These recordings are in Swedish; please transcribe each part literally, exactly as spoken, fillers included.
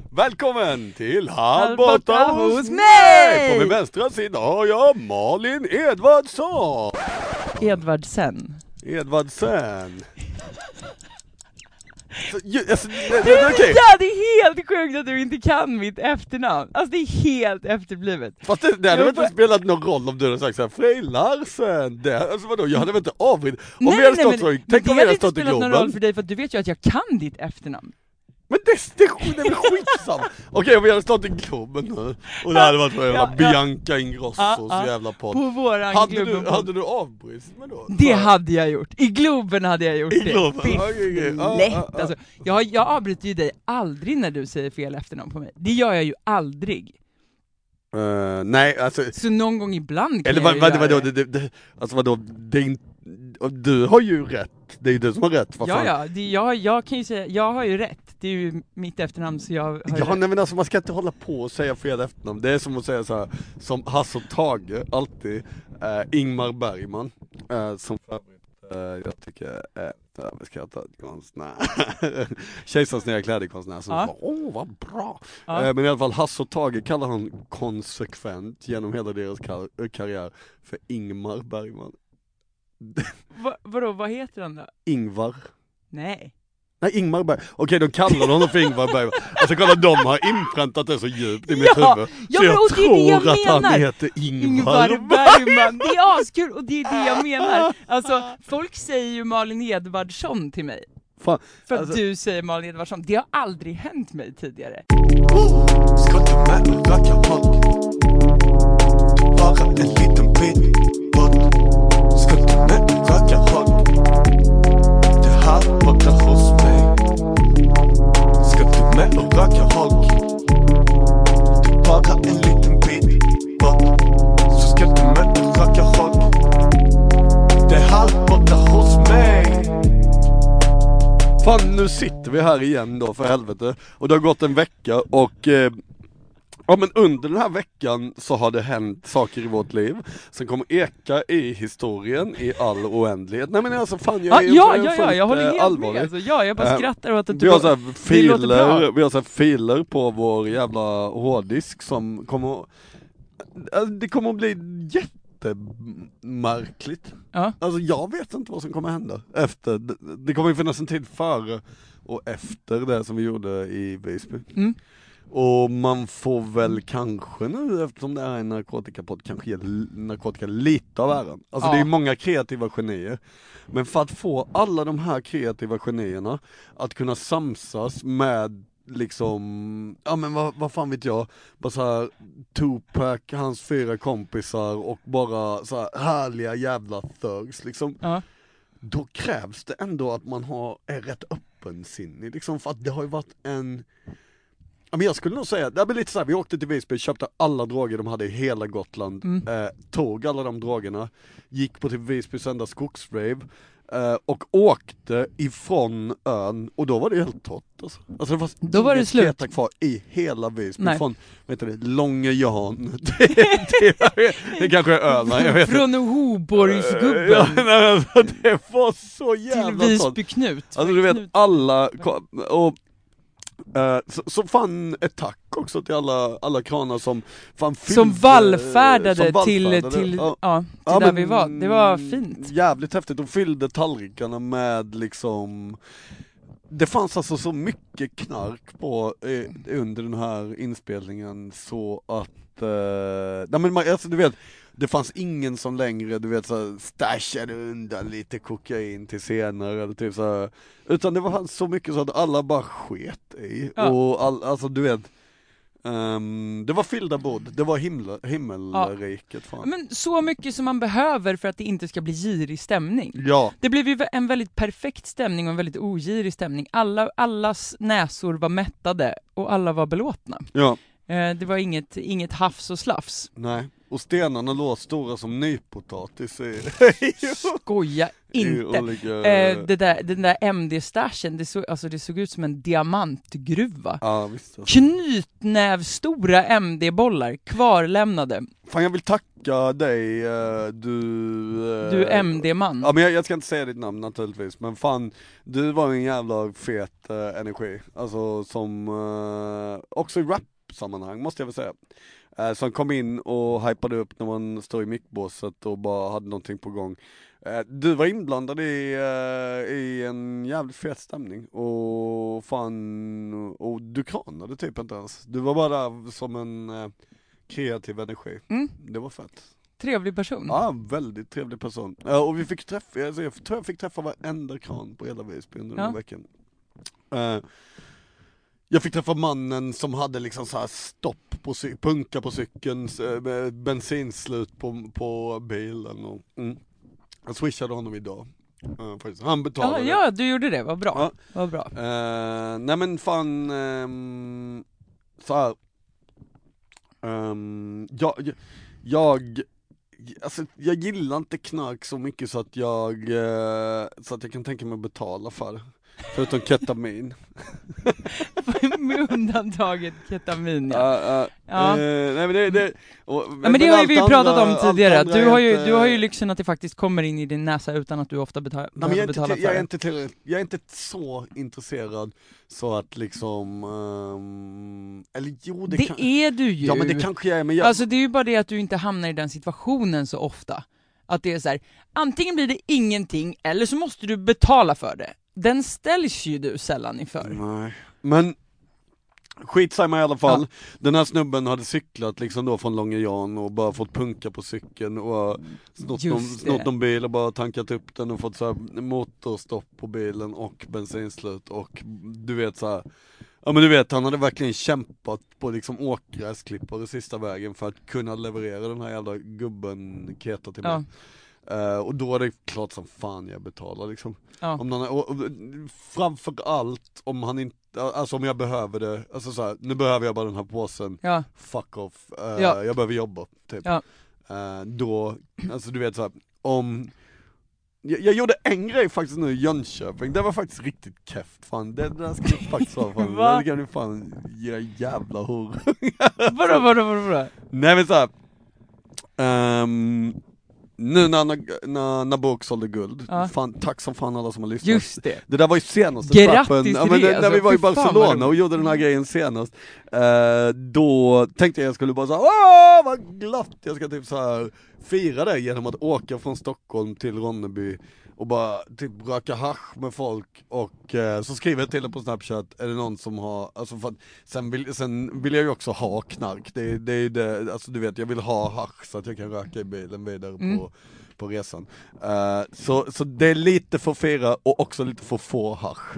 Välkommen till Halv borta borta hos hos mig! mig! På min vänstra sida har jag Malin Edvardsson. Edvardsen. Edvardsen. Så, ju, alltså, det, Det, det, är, okay. ja, det är helt sjukt att du inte kan mitt efternamn. Alltså det är helt efterblivet. Fast det, det hade väl inte bara... spelat någon roll om du hade sagt såhär Frej Larsen. Det, alltså vadå, jag hade väl inte avbrytt. Om Nej, vi hade nej, stått men, så, men tänk det om vi hade hade inte stått i spelat någon Globen. roll för dig, för att du vet ju att jag kan ditt efternamn. Men det, det, det är väl skitsamma. Okej, om vi hade stått i Globen nu och det hade varit så jävla Ja, ja. Bianca Ingrossos Ja, ja. jävla podd. På våran Hade Globen. du, hade du avbrutit mig då? Det hade jag gjort. I Globen hade jag gjort I det. Globen? Fy, Okej, okej. Ja, lätt. ja, ja. Alltså, jag, jag avbryter ju dig aldrig när du säger fel efternamn på mig. Det gör jag ju aldrig. Uh, nej, alltså... Så någon gång ibland kan Eller jag vad, ju vad, göra vadå, det, det, alltså vadå, det är inte... Du har ju rätt. Det är ju du som har rätt. Vad Ja, fan? ja, det, jag, jag kan ju säga, jag har ju rätt. Det är ju mitt efternamn, så jag har Ja, rätt. nej men alltså man ska inte hålla på och säga fel efternamn. Det är som att säga så här, som Hasse och Tage, alltid, äh, Ingmar Bergman, äh, som för övrigt, äh, jag tycker är äh, överskattad konstnär. Kejsarsneda klädkonstnär som Ja. bara, åh vad bra. Ja. Äh, men i alla fall Hasse och Tage kallar han konsekvent genom hela deras kar- karriär för Ingmar Bergman. Va, vadå, vad heter han då? Ingvar. Nej. Nej, Ingmar Berg. Okej, de kallar honom för Ingvar Bergman. Alltså kolla, de har inpräntat det så djupt i mitt Ja, huvud. ja, Så men jag och det är det jag tror att han menar. heter Ingvar, Ingvar Bergman. Bergman. Det är askul, och det är det jag menar. Alltså, folk säger ju Malin Edvardsson till mig. Fan, För att alltså, du säger Malin Edvardsson. Det har aldrig hänt mig tidigare. Ska du med och röka håll? Bara en liten bit bort. Ska du med och röka håll? Det här borta hos mig. Ska du med och röka håll? Det är bara en liten bit bort. Så ska du med och röka håll? Det här borta hos mig. fan, nu sitter vi här igen då, för helvete. Och det har gått en vecka och... Eh, ja, men under den här veckan så har det hänt saker i vårt liv som kommer eka i historien i all oändlighet. Nej men alltså fan, jag Ja, är ja, jag är ja, ja, fullt, jag håller eh, helt allvarlig. med. Alltså, ja, jag bara Eh, skrattar åt att du Vi har så bara- här det låter bra. filer, vi har så här filer på vår jävla hårddisk som kommer... Alltså, det kommer att bli jättemärkligt. Ja. Alltså jag vet inte vad som kommer hända efter. Det, det kommer ju finnas en tid före och efter det som vi gjorde i Visby. Mm. Och man får väl kanske nu, eftersom det är en narkotikapodd, kanske ge narkotika lite av äran. Alltså Ja. det är många kreativa genier. Men för att få alla de här kreativa genierna att kunna samsas med liksom, ja men vad, vad fan vet jag, bara så här Tupac, hans fyra kompisar och bara så här härliga jävla thugs liksom. Ja. Då krävs det ändå att man har, är rätt öppensinnig liksom, för att det har ju varit en... Ja, men jag skulle nog säga, det blir lite så här, vi åkte till Visby, köpte alla droger de hade i hela Gotland, Mm. eh, tog alla de drogerna, gick på till Visby söndag skogsrave eh, och åkte ifrån ön, och då var det helt torrt alltså. Alltså det var, Då var det inget slut. feta kvar i hela Visby, Nej. från, vad heter det, Långe Jan, det, det, det kanske är Öland, jag vet inte. Från Hoborgsgubben Ja, nej, alltså, det var så jävla till torrt. Visby Knut. Alltså du vet, Knut. alla, och Uh, så, så fan ett tack också till alla, alla kranar som fan fyllde, Som vallfärdade, som vallfärdade. till, till, Ja. ja, till Ja, där men vi var. Det var fint. Jävligt häftigt, de fyllde tallrikarna med liksom, det fanns alltså så mycket knark på eh, under den här inspelningen så att, eh, nej men man, alltså du vet, det fanns ingen som längre, du vet, så stashade undan lite kokain till senare eller typ så här, utan det var så mycket så att alla bara sket i. Ja. Och all, alltså du vet, um, det var fyllda bord, det var himla, himmelriket fan. Men så mycket som man behöver för att det inte ska bli girig stämning. Ja, Det blev ju en väldigt perfekt stämning och en väldigt ogirig stämning. Alla, allas näsor var mättade och alla var belåtna. ja, Eh, det var inget, inget hafs och slafs. nej. Och stenarna låg stora som nypotatis i. Skoja inte. olika... eh, det där, den där M D-stashen, det, så, alltså det såg ut som en diamantgruva. Ja, visst. Alltså. Knytnävstora M D-bollar kvarlämnade. Fan, jag vill tacka dig, eh, du... eh, Du M D-man. Ja, men jag, jag ska inte säga ditt namn naturligtvis, men fan, du var en jävla fet eh, energi. Alltså som, eh, också i rap-sammanhang måste jag väl säga. Eh, som kom in och hypade upp när man står i mickbåset och bara hade någonting på gång. Eh, du var inblandad i, eh, i en jävligt fet stämning och fan, och du kranade typ inte ens. Du var bara där som en eh, kreativ energi. Mm. Det var fett. Trevlig person. Ja, väldigt trevlig person. Ja, och vi fick träffa, alltså jag tror jag fick träffa varenda kran på hela Visby under den här Ja. veckan. Uh, jag fick träffa mannen som hade liksom så här stopp på cy- punka på cykeln, uh, bensinslut på, på bilen och mm. jag swishade honom idag. Uh, faktiskt. Han Ja, betalade. ja, du gjorde det, vad bra. Ja. Vad bra. Uh, nej men fan, um, så här. Um, jag, jag, jag Alltså, jag gillar inte knark så mycket så att jag eh, så att jag kan tänka mig att betala för det. Förutom ketamin. Med undantaget ketamin, ja. Uh, uh, Ja. Uh, nej men det, det och, Ja, men det har ju vi pratat om tidigare, att du har ju, inte, du har ju lyxen att det faktiskt kommer in i din näsa utan att du ofta betal, nej, men jag, är inte, betalar till, för jag, är det. inte till, jag är inte så intresserad så att liksom, um, eller jo det, Det kan, är du ju. ja men det kanske jag är, men jag, Alltså det är ju bara det att du inte hamnar i den situationen så ofta. Att det är så här, antingen blir det ingenting eller så måste du betala för det. Den ställs ju du sällan inför. nej, men skitsamma i alla fall. Ja. Den här snubben hade cyklat liksom då från Långe Jan och bara fått punka på cykeln och snott någon, Just det. snott någon bil och bara tankat upp den och fått så här motorstopp på bilen och bensinslut och du vet så här. Ja men du vet, han hade verkligen kämpat på liksom åkgräsklippare sista vägen för att kunna leverera den här jävla gubben Keta till mig. Ja. Uh, och då är det klart som fan jag betalar liksom. Ja. Om någon, och, och, framför allt om han inte, alltså om jag behöver det, alltså så här, nu behöver jag bara den här påsen, Ja. fuck off, uh, Ja. jag behöver jobba typ. Ja. Uh, då, alltså du vet så här, om jag, jag gjorde en grej faktiskt nu i Jönköping, det var faktiskt riktigt keft fan, det, det där ska ni faktiskt ha fan, Va? det kan ni fan ge jävla hor. Vadå, vadå, vadå, vadå? Nej men såhär, um, nu när, när, när Bok sålde guld, Ja. fan, tack som fan alla som har lyssnat. Just det. Det där var ju senaste Grattis trappen, till ja, men det, det, när alltså, vi var i fy fan vad Barcelona det- och gjorde den här grejen senast, eh, då tänkte jag jag skulle bara säga åh vad glatt, jag ska typ så här fira det genom att åka från Stockholm till Ronneby och bara typ röka hasch med folk och eh, så skriver jag till dem på Snapchat, är det någon som har, alltså för att sen vill, sen vill jag ju också ha knark, det, det är ju det, alltså du vet jag vill ha hasch så att jag kan röka i bilen vidare Mm. på på resan. Uh, så, så det är lite för fira och också lite för få hasch.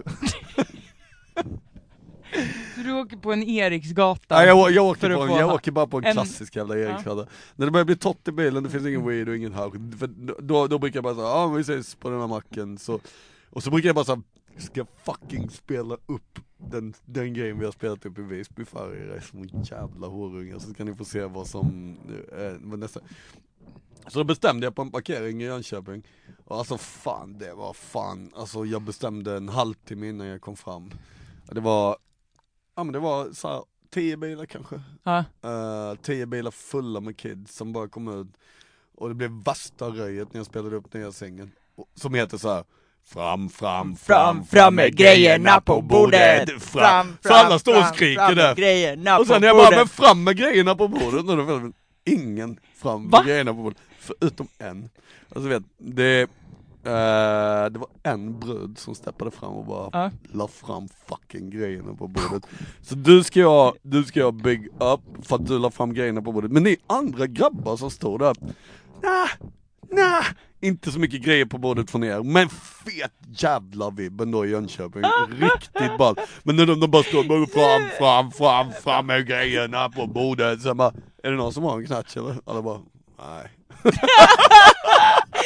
Så du åker på en Eriksgata? Nej, jag, jag, åker för på att en, få jag ha- åker bara på en, en- klassisk jävla Eriksgata. När det börjar bli tott i bilen, det finns ingen weed och ingen hasch. För då, då brukar jag bara säga, ja ah, vi ses på den här macken. Så, och så brukar jag bara säga, ska fucking spela upp den, den grejen vi har spelat upp i Visby för er. Är som jävla horungar, så ska ni få se vad som eh, vad nästa. Så då bestämde jag på en parkering i Jönköping. Och alltså fan, det var fan, alltså jag bestämde en halvtimme innan jag kom fram. Det var, ja men det var så här, tio bilar kanske. Ja. Uh, tio bilar fulla med kids som bara kom ut. Och det blev värsta röjet när jag spelade upp nya sängen. Som heter så här. Fram, fram, fram, fram med grejerna på bordet. Fram, så alla står och skriker där. Grejerna Och sen på jag bara, bordet. men fram med grejerna på bordet. Och då var det ingen fram med Va? grejerna på bordet. Förutom en. Alltså vet, det, uh, det var en brud som steppade fram och bara Ja. la fram fucking grejerna på bordet. Så du ska jag, du ska jag big up för att du la fram grejerna på bordet. Men ni andra grabbar som står där, nah, nah, inte så mycket grejer på bordet från er, men fet jävla vibben då i Jönköping, riktigt ball. Men när de, de bara står bara fram, fram, fram, fram med grejerna på bordet. Så bara, är det någon som har en knatch eller? Alla bara, nej.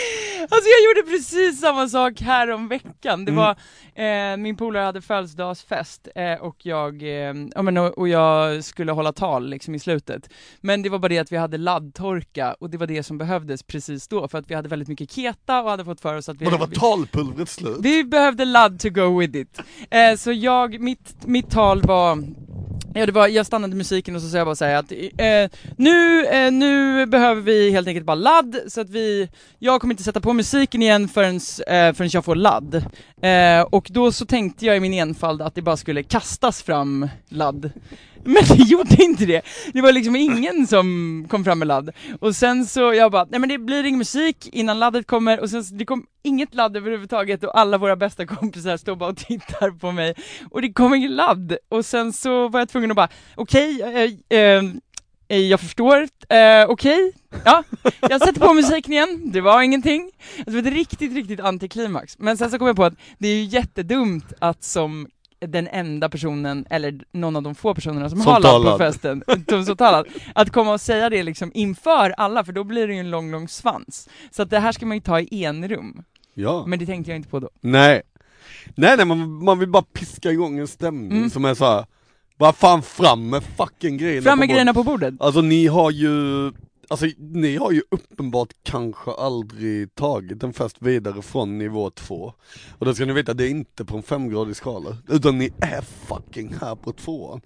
Alltså jag gjorde precis samma sak här om veckan. Det Mm. var, eh, min polare hade födelsedagsfest eh, och jag, eh, ja, men, och, och jag skulle hålla tal liksom i slutet. Men det var bara det att vi hade laddtorka och det var det som behövdes precis då, för att vi hade väldigt mycket keta och hade fått för oss att vi... Och det var talpulvret slut. Vi behövde ladd to go with it. Eh, så jag, mitt, mitt tal var... Ja, det var, jag stannade musiken och så sa jag bara säga att eh, nu, eh, nu behöver vi helt enkelt bara ladd, så att vi, jag kommer inte sätta på musiken igen förrän, eh, förrän jag får ladd. Eh, och då så tänkte jag i min enfald att det bara skulle kastas fram ladd. Men det gjorde inte det. Det var liksom ingen som kom fram med ladd. Och sen så jag bara, nej men det blir ingen musik innan laddet kommer. Och sen så, det kom inget ladd överhuvudtaget. Och alla våra bästa kompisar står bara och tittar på mig. Och det kom ingen ladd. Och sen så var jag tvungen att bara, okej, okay, eh, eh, jag förstår, eh, okej, okay. Ja, jag sätter på musiken igen, det var ingenting. Alltså, det var ett riktigt, riktigt antiklimax. Men sen så kom jag på att det är ju jättedumt att som den enda personen, eller någon av de få personerna som, som har ladd på festen, som talad, att komma och säga det liksom inför alla, för då blir det ju en lång, lång svans. Så att det här ska man ju ta i en rum. Ja. Men det tänkte jag inte på då. Nej. Nej, nej, man, man vill bara piska igång en stämning Mm. som är så här. Vad fan, fram med fucking grejerna Fram med på grejerna på bordet. Alltså ni har ju, alltså ni har ju uppenbart kanske aldrig tagit en fest vidare från nivå två. Och då ska ni veta, det är inte på en femgradig skala, utan ni är fucking här på tvåan.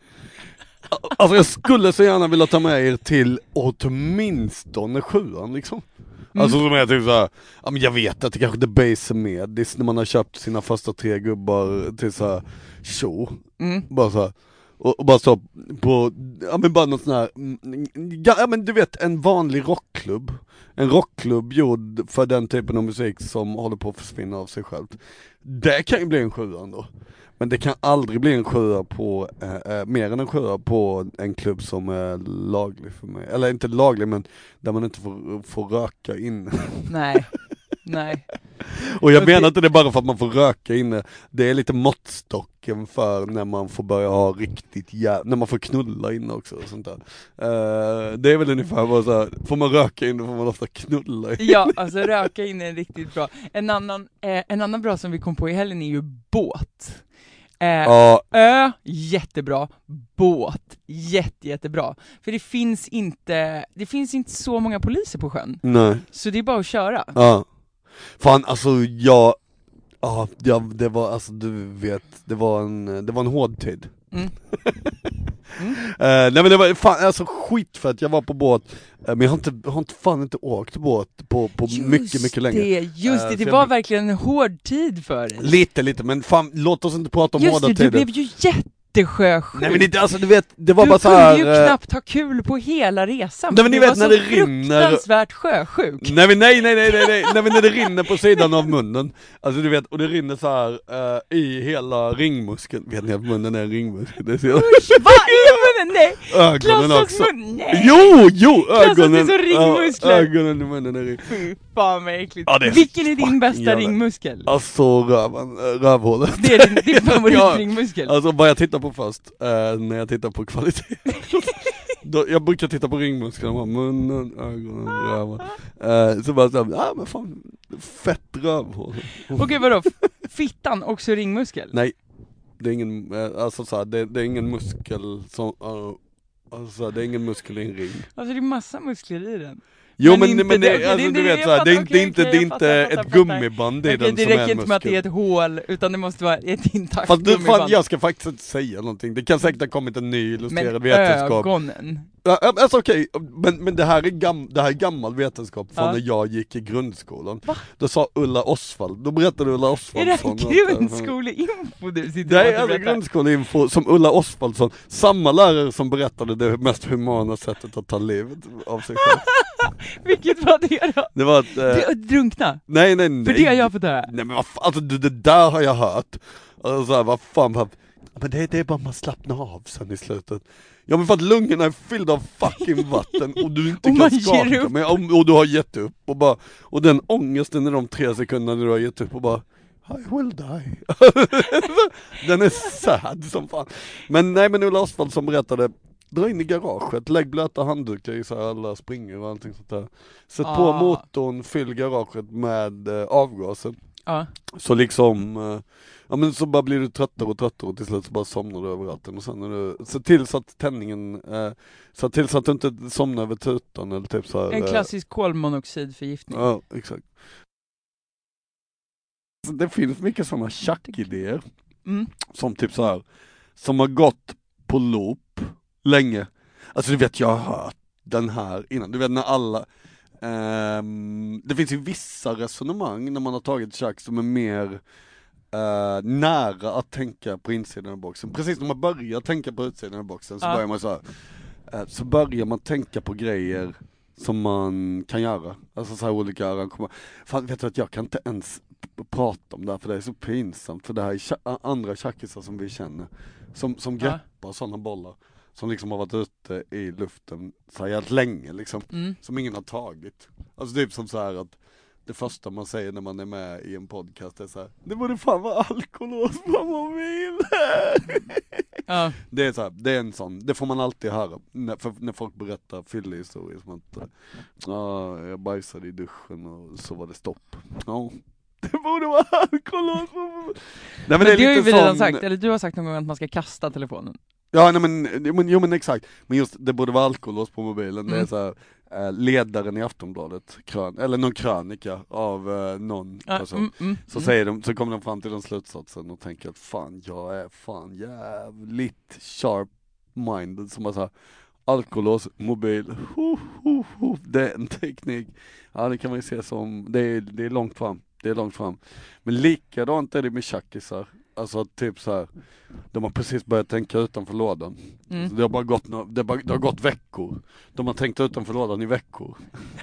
Alltså jag skulle så gärna vilja ta med er till åtminstone sjuan liksom. Mm. Alltså som är typ såhär, ja men jag vet att det kanske det base är med, det är när man har köpt sina första tre gubbar till såhär show. Mm. Bara så här, och, och bara så på, ja men bara något sån här, ja men du vet, en vanlig rockklubb. En rockklubb gjord för den typen av musik som håller på att försvinna av sig själv. Det kan ju bli en sjua ändå. Men det kan aldrig bli en sjua på, eh, mer än en sjua på en klubb som är laglig för mig. Eller inte laglig, men där man inte får, får röka in. Nej, nej. Och jag Och menar det- inte det bara för att man får röka inne. Det är lite måttstocken för när man får börja ha riktigt jä- när man får knulla inne också och sånt där. Uh, det är väl ungefär bara så här, får man röka inne får man ofta knulla inne. Ja, alltså röka in är riktigt bra. En annan, eh, en annan bra som vi kom på i helgen är ju båt. Eh, Ja, Ö, jättebra. Båt, jätte, jättebra. För det finns inte, det finns inte så många poliser på sjön. nej. Så det är bara att köra. Ja. Fan, alltså jag, ja, ja, det var, alltså du vet, det var en, det var en hård tid. Mm. Mm. Uh, nej men det var fan, alltså skit för att jag var på båt, uh, men jag har inte, jag har inte fan inte åkt båt på, på mycket, mycket länge. Det, just det, Eh, det så var jag- verkligen en hård tid för dig. Lite, lite, men fan, låt oss inte prata om Just hårda det, du tider. blev ju jättesjösjuk. Nej men inte, alltså du vet, det var Du bara så kunde här. ju eh, knappt ha kul på hela resan. Nej, men ni Du vet var när så det rinner- fruktansvärt sjösjuk. Nej men nej nej nej nej nej, nej men när det rinner på sidan av munnen. Alltså du vet, och det rinner så här eh, i hela ringmuskeln. Vet ni att munnen är en ringmuskel? Det är så jävla- Vad är munnen? Nej! ögonen Klassas också. mun? Nej! Jo, jo, Klassas det ögonen. som ringmuskler? Ja, ögonen i munnen är ring. Fy fan vad äckligt. Ja, det är Vilken är din fucking bästa jävla- ringmuskel? Alltså röven, äh, rövhålet. Det är din, din Ja, favoritringmuskel. alltså vad jag tittar på först, eh, när jag tittar på kvalitet. Då, jag brukar titta på ringmusklerna, bara munnen, ögonen, röven. Eh, så bara såhär, ja ah, men fan, fett rövhål. Okej, vadå? Fittan, också ringmuskel? Nej, det är ingen, eh, alltså såhär, det, det är ingen muskel som, uh, alltså det är ingen muskel i en ring. Alltså det är massa muskler i den. Jo Men men, inte men det- det, okej, alltså det- du det- vet jag såhär, det är fattar, inte, det är okej, inte, okej, det är jag inte fattar, jag fattar, ett jag fattar. gummiband i Okej, den det som är räcker en inte med att det är muskel. ett hål, utan det måste vara ett intakt Fast du, fan, gummiband. jag ska faktiskt inte säga någonting, det kan säkert ha kommit en ny Men illustrerad vetenskap. ögonen. Ja, alltså okej, men, men det, här är gam, det här är gammal vetenskap från Ja. när jag gick i grundskolan. Va? Då sa Ulla Osvald, då berättade Ulla Är Osvaldsson det att- här grundskoleinfo du sitter Det är och alltså berättar? grundskoleinfo som Ulla Osvaldsson, samma lärare som berättade det mest humana sättet att ta livet av sig själv. Vilket var det då? Det var att, eh, Det, drunkna? nej nej nej. För det har jag fått höra. Nej men vad fan, alltså det, det där har jag hört. Alltså så här, vad fan, vad, men det, det är bara man slappnar av sen i slutet. Ja men för att lungorna är fyllda av fucking vatten och du inte Och man kan ger skaka upp. men, och, och du har gett upp och bara, och den ångesten i de tre sekunderna du har gett upp och bara I will die. Den är sad som fan. Men nej men Ulla Osvald som berättade dra in i garaget, lägg blöta handdukar i så här alla springer och allting sånt där. Sätt Ah. på motorn, fyll garaget med eh, avgaser. Ja. Så liksom, eh, ja men så bara blir du tröttare och tröttare och till slut så bara somnar du över ratten. Och sen är du, se till så att tändningen, eh, se till så att du inte somnar över tutan eller typ så här. En eh, klassisk kolmonoxidförgiftning. Ja, exakt. Så det finns mycket sådana tjackidéer. Mm. Som typ så här, som har gått på loop länge. Alltså du vet, jag har hört den här innan. Du vet när alla, ehm, det finns ju vissa resonemang när man har tagit tjack som är mer eh, nära att tänka på insidan av boxen. Precis när man börjar tänka på utsidan av boxen så Ja. börjar man så här, eh, så börjar man tänka på grejer som man kan göra. Alltså så här olika arrangemang. Fan, vet du att jag kan inte ens p- prata om det här för det är så pinsamt. För det här är tja- andra tjackisar som vi känner. Som, som Ja. greppar sådana bollar. Som liksom har varit ute i luften så här helt länge liksom. Mm. Som ingen har tagit. Alltså typ som så här att det första man säger när man är med i en podcast är så här: det borde fan vara alkolås på mobilen. Ja. Det är så här, det är en sån, det får man alltid höra när, för, när folk berättar fyllehistorier som att äh, ja, jag bajsade i duschen och så var det stopp. Ja, det borde vara alkolås. Nej, men Men det, det är har ju lite vi redan sån, sagt, eller du har sagt någon gång att man ska kasta telefonen. ja nej men, men, jo men exakt, men just det borde vara alkolås på mobilen, det är Mm. så här, eh, ledaren i Aftonbladet, krön, eller någon krönika av eh, någon Ja, person. mm, mm, Så mm. säger de, så kommer de fram till den slutsatsen och tänker att fan, jag är fan jävligt sharp-minded som bara såhär, alkolås, mobil, ho, ho, ho, det är en teknik. Ja, det kan man ju se som, det är, det är långt fram, det är långt fram. Men likadant är det med tjackisar. Alltså typ så här, de har precis börjat tänka utanför lådan. Mm. Så det har bara gått, nå- det har, bara, det har gått veckor. De har tänkt utanför lådan i veckor.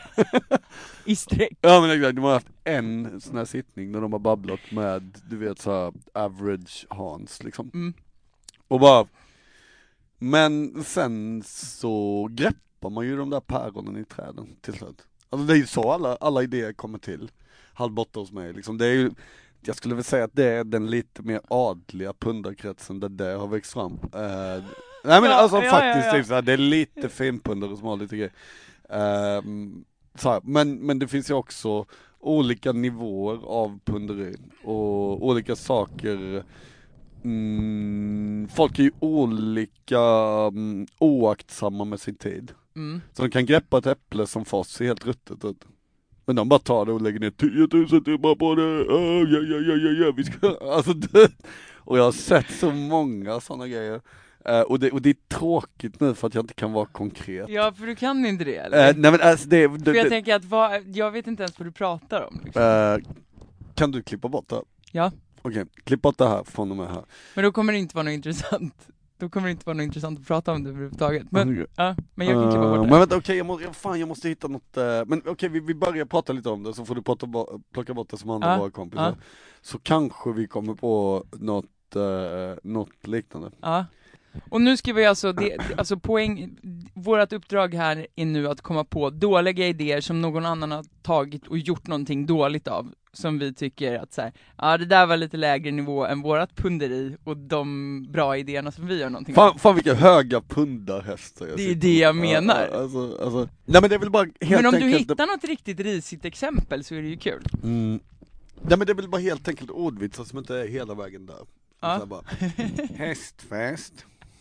I sträck. Ja men exakt, de har haft en sån här sittning när de har babblat med, du vet så här, average Hans liksom. Mm. Och bara, men sen så greppar man ju de där päronen i träden till slut. Alltså det är ju så alla, alla idéer kommer till. Halv borta hos mig liksom. Det är ju, jag skulle väl säga att det är den lite mer adliga pundarkretsen där det har växt fram. Uh, nej men Ja, alltså ja, faktiskt, ja, ja. Typ, så här, det är lite finpundare som har lite grejer. Um, så här, men, men det finns ju också olika nivåer av punderi och olika saker. Mm, folk är ju olika mm, oaktsamma med sin tid. Mm. Så de kan greppa ett äpple som fast ser helt ruttet ut. Men de bara tar det och lägger ner tio tusen timmar på det. Oh, ja, ja, ja, ja, ja, vi ska... Alltså, det... Och jag har sett så många sådana grejer. Uh, och, det, och det är tråkigt nu för att jag inte kan vara konkret. Ja, för du kan inte det, eller? Uh, nej men alltså det... det, för jag det tänker att vad, jag vet inte ens vad du pratar om liksom. uh, kan du klippa bort det här? Ja. Okej, okay, klipp bort det här från och med här. Men då kommer det inte vara något intressant. Då kommer det inte vara något intressant att prata om det överhuvudtaget. Men, Mm. ja, men jag kan klippa bort Uh, det. men vänta, okej, okay, jag, måste, fan, jag måste hitta något, uh, men okej, okay, vi, vi börjar prata lite om det så får du prata, plocka bort det som andra Ja, våra kompisar. ja. Så kanske vi kommer på något, uh, något liknande. Ja. Och nu ska vi alltså, det, alltså poäng, vårt uppdrag här är nu att komma på dåliga idéer som någon annan har tagit och gjort någonting dåligt av. Som vi tycker att så här, ja det där var lite lägre nivå än vårat punderi och de bra idéerna som vi gör någonting av. Fan, fan vilka höga pundarhästar jag Det är sitter det jag på. menar. Ja, alltså, alltså. Nej men det är väl bara helt Men om enkelt... du hittar något riktigt risigt exempel så är det ju kul. Mm. Nej men det är väl bara helt enkelt ordvitsar som inte är hela vägen där. Ja. Så här bara, hästfest.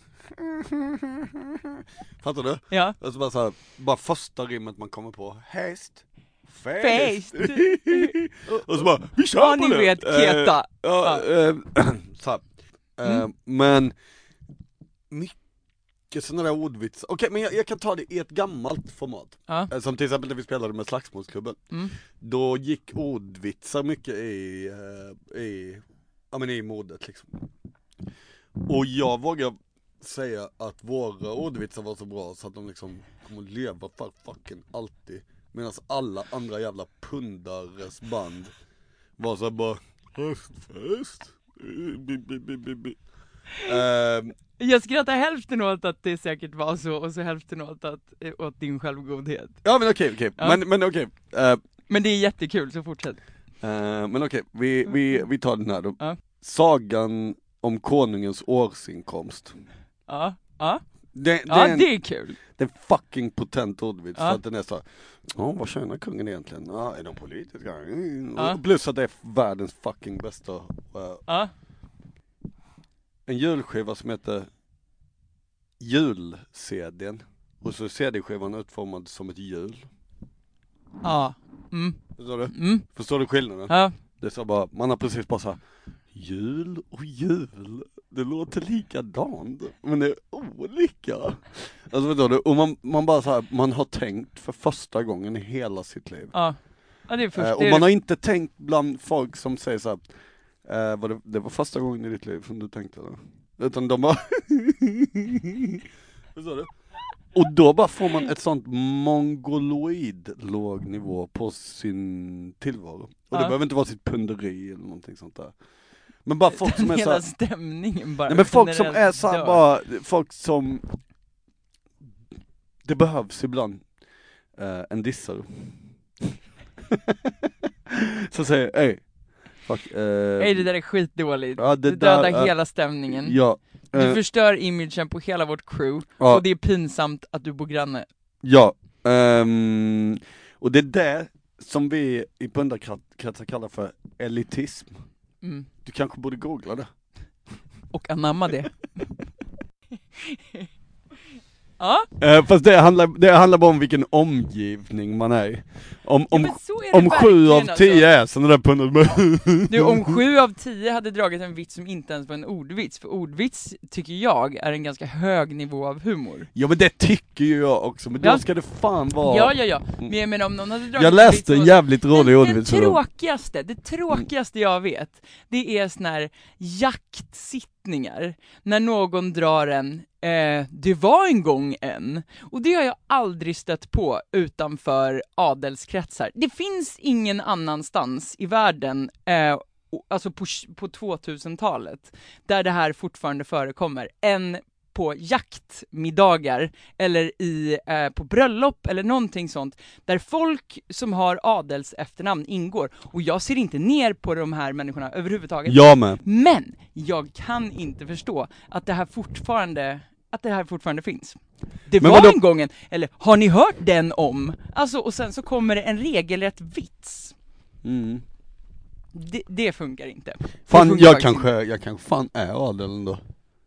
Fattar du? Ja. Alltså bara så här, bara första rimmet man kommer på, häst, fest. Fest. Och så bara, vi kör Ja, på ni det. vet, Keta. Eh, ja, eh, så här. Eh, Mm. Men mycket sådana där ordvitsar. Okej, men jag, jag kan ta det i ett gammalt format. Ja. Eh, Som till exempel när vi spelade med Slagsmålsklubben. Mm. Då gick ordvitsar mycket i, eh, i, ja men i modet liksom. Och jag vågar säga att våra ordvitsar var så bra så att de liksom kommer att leva för fucking alltid. Medan alla andra jävla pundares band var så här bara, höstfest. Bi, bi, bi, bi, bi. Ehm, Jag skrattar hälften åt att det säkert var så och så hälften åt, att, åt din självgodhet. ja men okej, okej, Ja. men, men okej. Ehm, Men det är jättekul, så fortsätt. ehm, men okej, vi, vi, vi tar den här då. Ja. Sagan om konungens årsinkomst. Ja, ja. Det, det, Ja, är en, det är kul. det är en fucking potent ordvits Ja. för att den är så, ja vad tjänar kungen egentligen? Ja, är de politiska? Mm. Ja. Plus att det är världens fucking bästa. Uh, Ja. en julskiva som heter Jul-C D:n. Och så är C D-skivan utformad som ett jul. Ja. Mm. Förstår du? Mm. Förstår du skillnaden? Ja. Det är så bara, man har precis bara så här, jul och jul, det låter likadant, men det är olika. Alltså vet du, och man, man bara så här, man har tänkt för första gången i hela sitt liv. Ja. Ja, det är först. Eh, och det är man det. har inte tänkt bland folk som säger så här, eh, var det, det var första gången i ditt liv som du tänkte det. Utan de bara, förstår du? Och då bara får man ett sånt mongoloid låg nivå på sin tillvaro. Och Ja. det behöver inte vara sitt punderi eller någonting sånt där. Men bara folk som är så Hela här, stämningen bara. nej men folk som generellt är så här dör. bara, folk som, det behövs ibland eh, en dissare. Så säger, ey, fuck. Eh, Nej, det där är skitdåligt. Ja, det det dödar där är- hela stämningen. Ja. Du eh, förstör imagen på hela vårt crew. ja. Och det är pinsamt att du bor granne. Ja, ehm, och det är det som vi i pundarkretsar kallar för elitism. Mm. Du kanske borde googla det. Och anamma det. Ja, Eh, fast det handlar, det handlar bara om vilken omgivning man är i. Om, ja om, men så är det om sju av verkligen, tio alltså. är sådana där pundar. Du, om sju av tio hade dragit en vits som inte ens var en ordvits, för ordvits tycker jag är en ganska hög nivå av humor. Ja men det tycker ju jag också, men då Ja. ska det fan vara... Ja, ja, ja. Men jag menar om någon hade dragit Jag en läste vits en som- jävligt rolig Den, ordvits. den för dem. tråkigaste, det tråkigaste jag vet, det är sån här jaktsittningar, när någon drar en eh, det var en gång en, och det har jag aldrig stött på utanför adelskretsar. Det finns ingen annanstans i världen, eh, o- alltså på, på tvåtusentalet, där det här fortfarande förekommer, än på jaktmiddagar eller i, eh, på bröllop eller någonting sånt, där folk som har adels efternamn ingår. Och jag ser inte ner på de här människorna överhuvudtaget. Jag med. Men jag kan inte förstå att det här fortfarande, att det här fortfarande finns. Det Men var vadå? en gång en, eller har ni hört den om? Alltså, och sen så kommer det en regelrätt vits. Mm. Det, det funkar inte. Det Fan, funkar jag faktiskt kanske, jag kanske fan är adel ändå.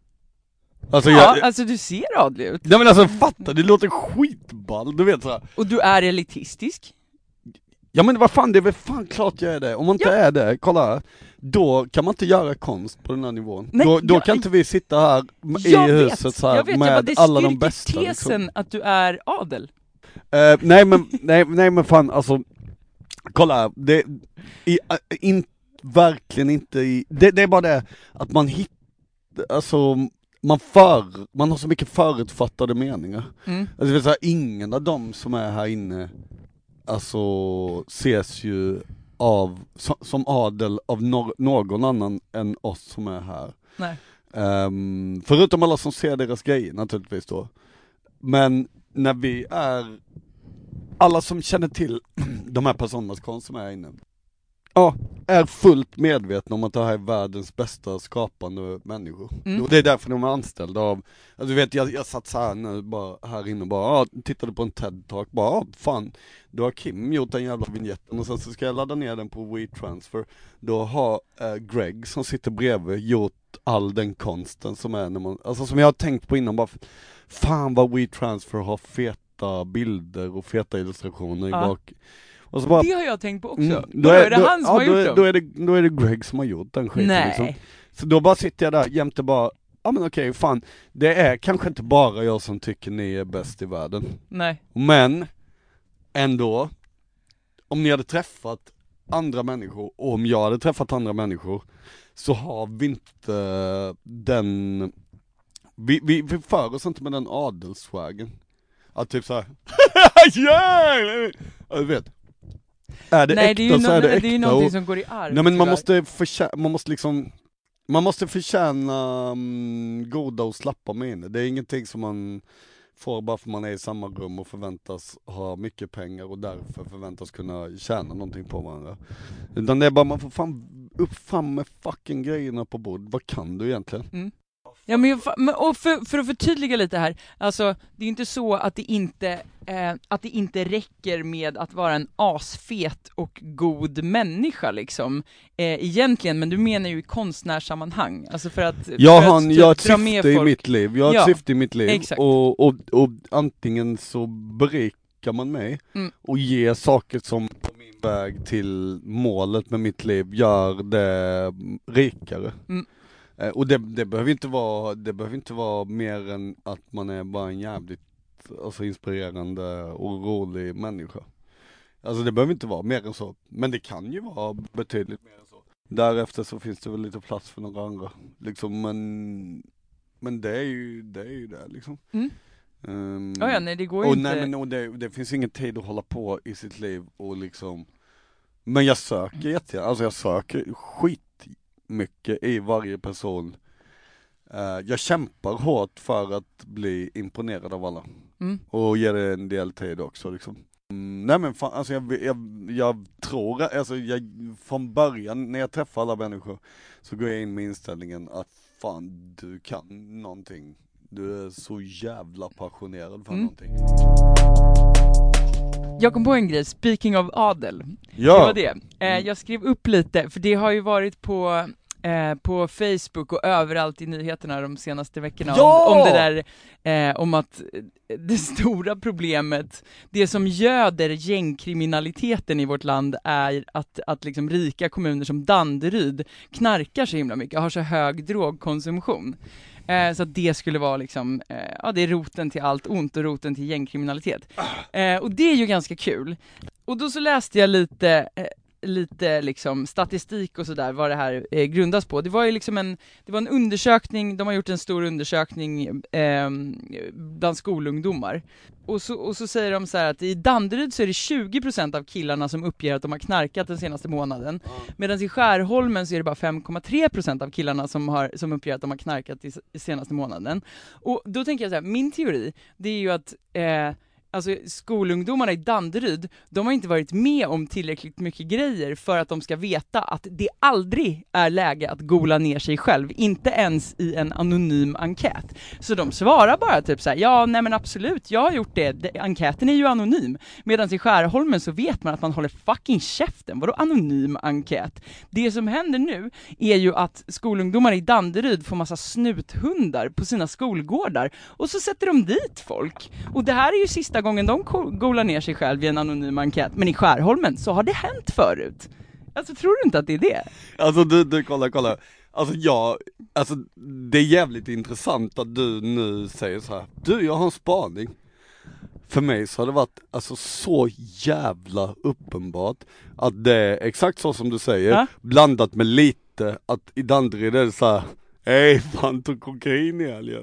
Alltså Ja, jag... alltså du ser adlig ut. Nej men alltså fatta, det låter skitball, du vet såhär. Och du är elitistisk. Ja men vad fan, det är väl fan klart jag är det. Om man inte Ja. är det, kolla här. Då kan man inte göra konst på den här nivån. Nej, då då jag- kan inte vi sitta här i Jag huset vet, så här jag vet, jag bara, med det alla de styrker bästa tesen liksom. att du är adel. Eh, nej men, nej, nej men fan alltså, kolla här. Det, i, äh, in, verkligen inte i, det, det är bara det att man hittar, alltså man för, man har så mycket förutfattade meningar. Mm. Alltså det vill säga, ingen av dem som är här inne alltså ses ju av, som, som adel av nor- någon annan än oss som är här. Nej. Ehm, förutom alla som ser deras grejer naturligtvis då. Men när vi är, alla som känner till de här personernas konst som är här inne, ja, är fullt medvetna om att det här är världens bästa skapande människor. Mm. Och det är därför de är anställda av, alltså du vet jag, jag satt så här nu bara här inne och bara, ja, tittade på en TED-talk, bara, ja, fan, då har Kim gjort den jävla vignetten och sen så ska jag ladda ner den på WeTransfer. Då har äh, Greg som sitter bredvid gjort all den konsten som är när man, alltså som jag har tänkt på innan, bara, fan vad WeTransfer har feta bilder och feta illustrationer i Ja. bak. Och så bara, Det har jag tänkt på också. Mm, Då är det han som ja, har då gjort är, dem. Då är, det, då är det Greg som har gjort den skiten Nej. liksom. Så då bara sitter jag där jämte bara, ja men okej, fan, det är kanske inte bara jag som tycker ni är bäst i världen. Nej. Men, ändå, om ni hade träffat andra människor, och om jag hade träffat andra människor, så har vi inte den, vi, vi, vi för oss inte med den adelswagen. Att typ såhär, yeah! Ja, du vet. Är det Nej, äkta det är ju, så är no- det det äkta. är ju någonting och, som går i arv. nej men man tyvärr. måste förtjäna, man måste liksom, man måste förtjäna um, goda och slappa minnen. Det är ingenting som man får bara för man är i samma rum och förväntas ha mycket pengar och därför förväntas kunna tjäna någonting på varandra. Utan det är bara, man får fan upp fram med fucking grejerna på bord. Vad kan du egentligen? Mm. Ja, men, jag, men och för, för att förtydliga lite här, alltså det är inte så att det inte eh, att det inte räcker med att vara en asfet och god människa liksom eh, egentligen, men du menar ju i konstnärssammanhang, alltså för att jag för har, att, jag har ett dra med syfte folk. i mitt liv, jag har Ja, ett syfte i mitt liv exakt. och, och, och antingen så berikar man mig Mm. och ger saker som på min väg till målet med mitt liv gör det rikare. Mm. Eh, och det, det behöver inte vara, det behöver inte vara mer än att man är bara en jävligt alltså, inspirerande och rolig människa. Alltså det behöver inte vara mer än så, men det kan ju vara betydligt mer än så. Därefter så finns det väl lite plats för några andra, liksom, men, men det är ju det, är ju det liksom. Mm. Um, Oh ja, nej, det går ju och inte. nej, men, och det, det finns ingen tid att hålla på i sitt liv och liksom, men jag söker jättegärna, alltså jag söker skit mycket i varje person. Uh, jag kämpar hårt för att bli imponerad av alla. Mm. Och ge det en del tid också liksom. Mm, nej men fan, alltså jag, jag, jag tror, alltså jag, från början när jag träffar alla människor så går jag in med inställningen att fan, du kan någonting. Du är så jävla passionerad för Mm. någonting. Jag kom på en grej, speaking of adel. Ja. Det var det. Eh, jag skrev upp lite, för det har ju varit på, eh, på Facebook och överallt i nyheterna de senaste veckorna. Ja! Om, om det där, eh, om att det stora problemet, det som göder gängkriminaliteten i vårt land är att, att liksom rika kommuner som Danderyd knarkar så himla mycket, har så hög drogkonsumtion. Eh, så att det skulle vara liksom, eh, ja det är roten till allt ont och roten till gängkriminalitet. Eh, och det är ju ganska kul. Och då så läste jag lite, eh, lite liksom statistik och sådär, vad det här eh, grundas på. Det var ju liksom en, det var en undersökning, de har gjort en stor undersökning eh, bland skolungdomar. Och så, och så säger de så här att i Danderyd så är det tjugo procent av killarna som uppger att de har knarkat den senaste månaden. Medan i Skärholmen så är det bara fem komma tre procent av killarna som, har, som uppger att de har knarkat i, i senaste månaden. Och då tänker jag så här, min teori, det är ju att eh, alltså skolungdomarna i Danderyd, de har inte varit med om tillräckligt mycket grejer för att de ska veta att det aldrig är läge att gola ner sig själv, inte ens i en anonym enkät. Så de svarar bara typ så här: ja, nej men absolut, jag har gjort det, det enkäten är ju anonym. Medan i Skärholmen så vet man att man håller fucking käften, vadå anonym enkät? Det som händer nu är ju att skolungdomar i Danderyd får massa snuthundar på sina skolgårdar och så sätter de dit folk. Och det här är ju sista gången de golar ner sig själv i en anonym enkät, men i Skärholmen så har det hänt förut. Alltså tror du inte att det är det? Alltså du, du kolla, kolla. Alltså jag, alltså det är jävligt intressant att du nu säger så här: du, jag har en spaning. För mig så har det varit alltså så jävla uppenbart att det är exakt så som du säger, ja? Blandat med lite att i Danderyd är det så här: hej fan, tog kokain i helgen.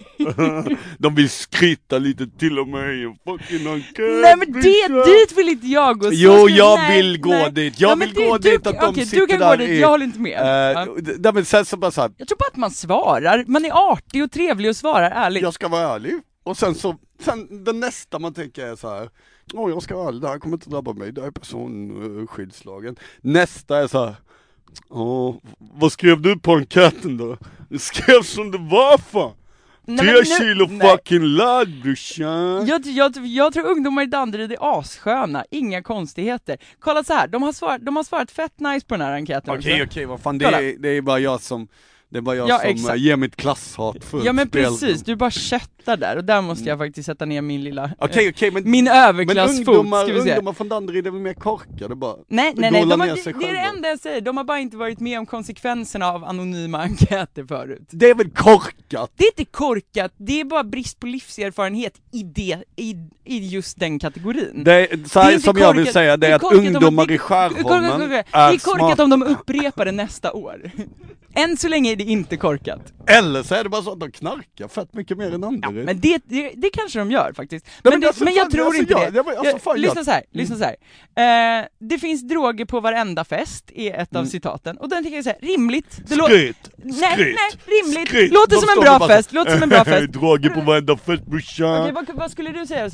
De vill skryta lite till och med i en fucking enkät. Nej men det, dit vill inte jag gå. Så jo ska, jag nej, vill gå nej. dit. Jag ja, vill det, gå du, dit att de okay, sitter du kan där gå dit, i, jag håller inte med. Uh, ja. d- men sen så bara så här, jag tror bara att man svarar. Man är artig och trevlig och svarar ärligt. jag ska vara ärlig. Och sen så, sen det nästa man tänker är så här: åh, jag ska vara ärlig, det här kommer inte drabba mig, det här är personskyddslagen. Nästa är så här: åh, vad skrev du på enkäten då? Du skrev som det var fan. Tre kilo nej. Fucking ladd, brorsan. Jag, jag, jag tror ungdomar i Danderyd är asköna, inga konstigheter. Kolla så här, de har svarat, de har svarat fett nice på den här enkäten. Okej, okej, okay, vad fan, det är, det är bara jag som Det är bara jag ja, som exakt. ger mitt klasshat för ja men spel. Precis, du bara köttar där. Och där måste jag faktiskt sätta ner min lilla okay, okay, men, min överklassfot, men ungdomar, ska vi se. ungdomar från Danderyd är väl mer korkade bara. Nej, nej, nej, de har, det, det är det enda jag säger. De har bara inte varit med om konsekvenserna av anonyma enkäter förut. Det är väl korkat? Det är inte korkat, det är bara brist på livserfarenhet i, det, i, i just den kategorin. Det är, så här, det är som korkat, jag vill säga, det är, det är att ungdomar de, i Skärholmen är, är, är, är korkat om de upprepar det nästa år. Än så länge är det inte korkat. Eller så är det bara så att de knarkar fett mycket mer än andra. Ja, men det, det, det kanske de gör faktiskt. Nej, men, men, det, alltså, men jag fan, tror alltså, inte jag, det. Jag, jag, alltså, fan, lyssna jag. så här, mm. lyssna så här. Eh, det finns droger på varenda fest, är ett mm. av citaten. Och den tycker jag är så här, rimligt. Det skryt, nej, skryt, nej, rimligt. skryt. Låter som en bra fest, låter som en bra fest. Droger på varenda fest, brorsan. Okej, vad, vad skulle du säga så här?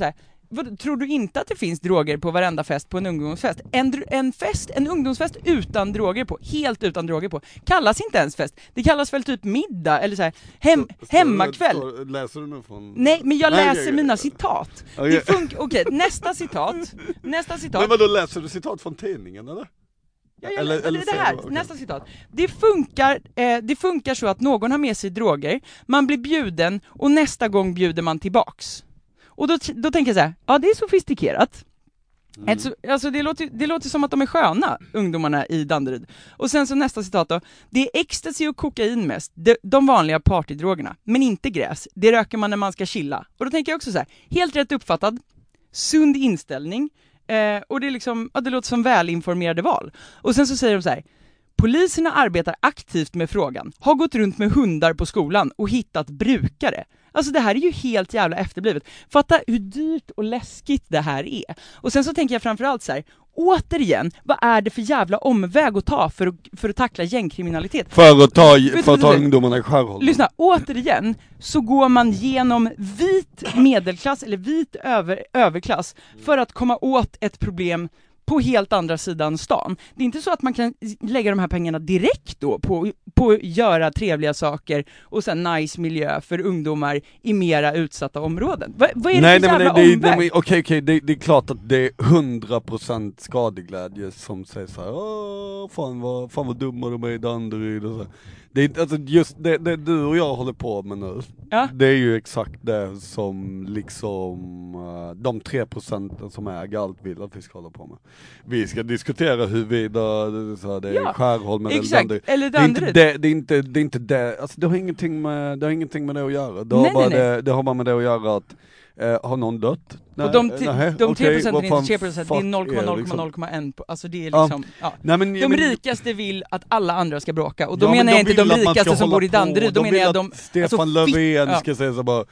vad, tror du inte att det finns droger på varenda fest på en ungdomsfest? En, en fest, en ungdomsfest utan droger på, helt utan droger på, kallas inte ens fest. Det kallas väl typ middag eller så här, hem, Så- så- hemmakväll. så- Läser du nu från... Nej, men jag Nej, läser okej, mina okej. citat. Okej. Det funkar, okej, nästa citat. Nästa citat. Men vadå, läser du citat från tidningen eller? Ja, jag, Eller- eller, eller det säger här, du, okej. nästa citat. Det funkar, eh, det funkar så att någon har med sig droger, man blir bjuden och nästa gång bjuder man tillbaks. Och då, då tänker jag så här, ja det är sofistikerat. Mm. Alltså, alltså det, låter, det låter som att de är sköna, ungdomarna i Danderyd. Och sen så nästa citat då. Det är ecstasy och kokain mest, de, de vanliga partydrogerna. Men inte gräs, det röker man när man ska chilla. Och då tänker jag också så här, helt rätt uppfattad, sund inställning. Eh, och det är liksom, ja, det låter som välinformerade val. Och sen så säger de så här: poliserna arbetar aktivt med frågan, har gått runt med hundar på skolan och hittat brukare. Alltså det här är ju helt jävla efterblivet. Fatta hur dyrt och läskigt det här är. Och sen så tänker jag framförallt så här: återigen, vad är det för jävla omväg att ta för att, för att tackla gängkriminalitet? För att ta, Vet för att du- ta vet du- ungdomarna i Skärholmen. Lyssna, återigen så går man genom vit medelklass eller vit över, överklass för att komma åt ett problem på helt andra sidan stan. Det är inte så att man kan lägga de här pengarna direkt då på, på att göra trevliga saker och sen nice miljö för ungdomar i mera utsatta områden. Va, vad är det Nej, för nej, men jävla det, det, omväg? nej, men okej, okej, det, det är klart att det är hundra procent skadeglädje som säger så här: åh, fan vad, fan vad dumma de är i Danderyd och så. Det är alltså just det, det du och jag håller på med nu. Ja. Det är ju exakt det som liksom uh, de tre procenten som äger allt vill att vi ska hålla på med. Vi ska diskutera huruvida det, så här, det är Ja, Skärholmen eller exakt, Danderyd. eller Det är inte Danderyd. det, det är inte det, är inte det. Alltså det har ingenting med, det har ingenting med det att göra. Det har, Nej, bara, nej, nej. Det, det har bara med det att göra att Eh, har någon dött? Nej, Och de, t- nej, de okej, tre procenten vad är fan inte tre procent, det är fuck noll komma noll liksom? komma noll komma ett, alltså det är Ja. liksom, ja. Nej, men, De men, rikaste vill att alla andra ska bråka, och då ja, men menar jag inte vill de att man ska rikaste som hålla bor i på. Danderyd, då De menar vill jag att de... Stefan alltså, Löfven fitt- ska säga så bara: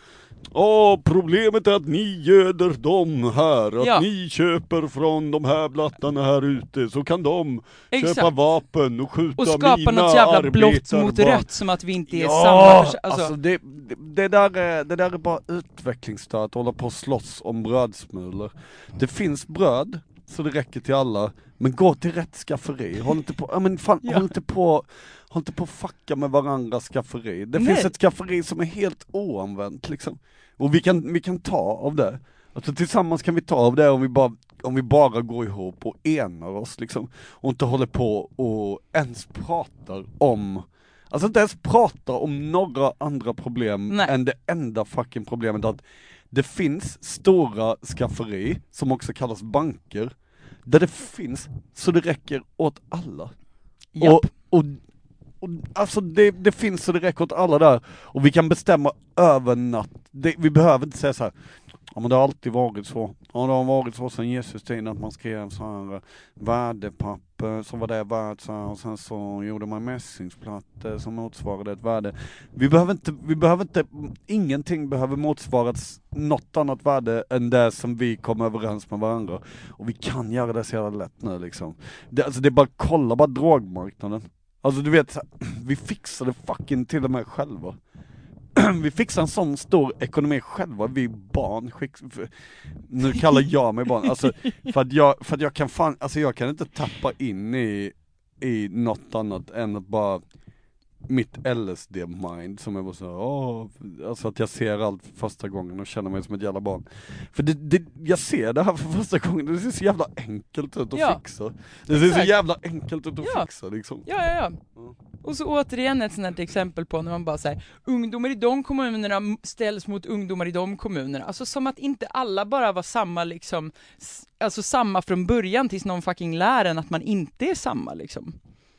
åh, problemet är att ni göder dem här, att Ja. ni köper från de här blattarna här ute, så kan de Exakt. köpa vapen och skjuta Och skapa mina något jävla blått arbetarbarn. mot rött, som att vi inte är Ja, samma person. Alltså, alltså det, det, det, där är, det där är bara utvecklingsstört, att hålla på och slåss om brödsmulor. Det finns bröd så det räcker till alla, men gå till rätt skafferi. Håll inte på, ja, men fan, Ja. håll inte på håll inte på att fucka med varandras skafferi. Det Nej. finns ett skafferi som är helt oanvänt liksom. Och vi kan, vi kan ta av det. Alltså tillsammans kan vi ta av det om vi bara, om vi bara går ihop och enar oss liksom. Och inte håller på och ens pratar om, alltså inte ens pratar om några andra problem Nej. än det enda fucking problemet att det finns stora skafferi, som också kallas banker, där det finns så det räcker åt alla. japp. Och, och, och alltså det, det finns så det räcker åt alla där, och vi kan bestämma över natt. Det, vi behöver inte säga så här: ja men det har alltid varit så. Ja det har varit så sedan Jesus tid att man skrev så här värdepapper, så var det värt så här, och sen så gjorde man mässingsplattor som motsvarade ett värde. Vi behöver inte, vi behöver inte, ingenting behöver motsvaras något annat värde än det som vi kom överens med varandra. Och vi kan göra det så jävla lätt nu liksom. Det, alltså det är bara, kolla bara drogmarknaden. Alltså du vet, så här, vi fixar det fucking till och med själva. Vi fixar en sån stor ekonomi själva, vi barn. Skick, för, nu kallar jag mig barn, alltså för att jag, för att jag kan fan, alltså jag kan inte tappa in i, i något annat än att bara mitt L S D-mind, som jag bara så, åh, alltså att jag ser allt för första gången och känner mig som ett jävla barn. För det, det, jag ser det här för första gången, det ser så jävla enkelt ut att Ja. fixa. Det ser Exakt. så jävla enkelt ut att Ja. fixa liksom. Ja, ja, ja. Och så återigen ett sånt här exempel på när man bara säger ungdomar i de kommunerna ställs mot ungdomar i de kommunerna. Alltså som att inte alla bara var samma liksom, s- alltså samma från början tills någon fucking lär en att man inte är samma liksom.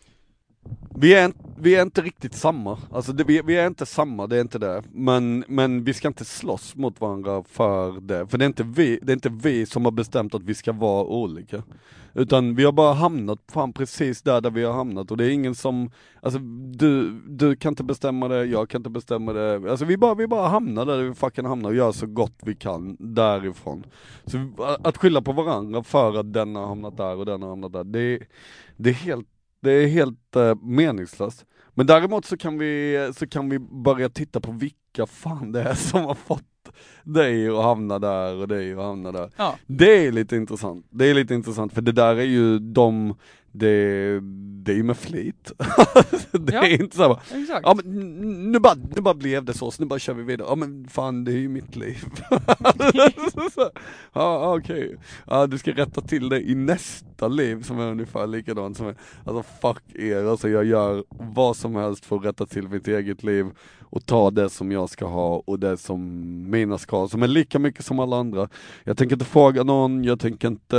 Vi är, vi är inte riktigt samma, alltså det, vi, vi är inte samma, det är inte det. Men, men vi ska inte slåss mot varandra för det. För det är, inte vi, det är inte vi som har bestämt att vi ska vara olika. Utan vi har bara hamnat fan precis där, där vi har hamnat. Och det är ingen som, alltså du, du kan inte bestämma det, jag kan inte bestämma det. Alltså vi bara, vi bara hamnar där vi fucking hamnar och gör så gott vi kan därifrån. Så att skylla på varandra för att den har hamnat där och den har hamnat där, det är, det är helt Det är helt uh, meningslöst. Men däremot så kan vi så kan vi börja titta på vilka fan det är som har fått Ja. Det är lite intressant. Det är lite intressant för det där är ju de det, det är ju med flit. det Ja. är inte så här, Exakt. ja men nu bara, nu bara blev det så, så nu bara kör vi vidare. Ja men fan, det är ju mitt liv. Ja okej. Okay. Ja, du ska rätta till det i nästa liv som är ungefär likadant som är. Alltså fuck er, alltså jag gör vad som helst för att rätta till mitt eget liv och ta det som jag ska ha och det som mina ska ha, som är lika mycket som alla andra. Jag tänker inte fråga någon, jag tänker inte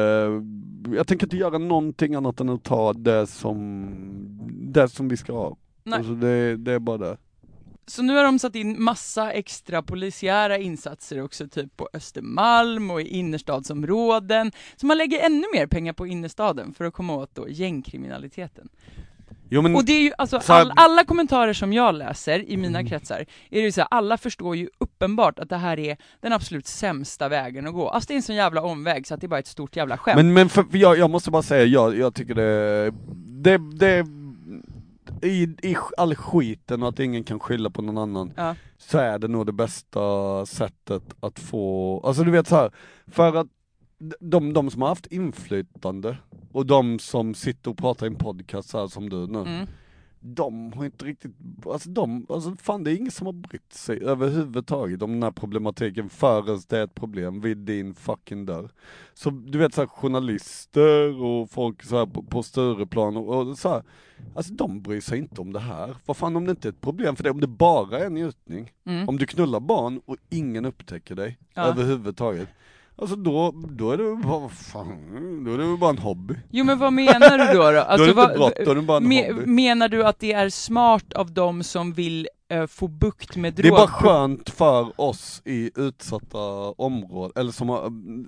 jag tänker inte göra någonting annat än att ta det som det som vi ska ha. Nej. Alltså det, det är bara det. Så nu har de satt in massa extra polisiära insatser också, typ på Östermalm och i innerstadsområden. Så man lägger ännu mer pengar på innerstaden för att komma åt då gängkriminaliteten. Jo, men, och det är ju, alltså här... all, alla kommentarer som jag läser i mina kretsar, är det ju så här, alla förstår ju uppenbart att det här är den absolut sämsta vägen att gå. Alltså det är en sån jävla omväg så att det är bara ett stort jävla skämt. Men, men för, för jag, jag måste bara säga, jag, jag tycker det, det, det i, i all skiten och att ingen kan skylla på någon annan, ja. Så är det nog det bästa sättet att få, alltså du vet så här, för att de, de som har haft inflytande och de som sitter och pratar i en podcast så här som du nu, Mm. de har inte riktigt, alltså de, alltså fan det är ingen som har brytt sig överhuvudtaget om den här problematiken förrän det är ett problem vid din fucking dörr. Så du vet så här, journalister och folk så här på, på Stureplan och, och så här, alltså de bryr sig inte om det här. Vad fan om det inte är ett problem för det, om det bara är en njutning. Mm. Om du knullar barn och ingen upptäcker dig Ja. överhuvudtaget. Alltså då, då är det bara, fan, då är det bara en hobby. Jo men vad menar du då? då? Alltså, då är det inte vad, brott, då är det bara en me, hobby. Menar du att det är smart av dem som vill uh, få bukt med drog? Det är bara skönt för oss i utsatta områden, eller som har,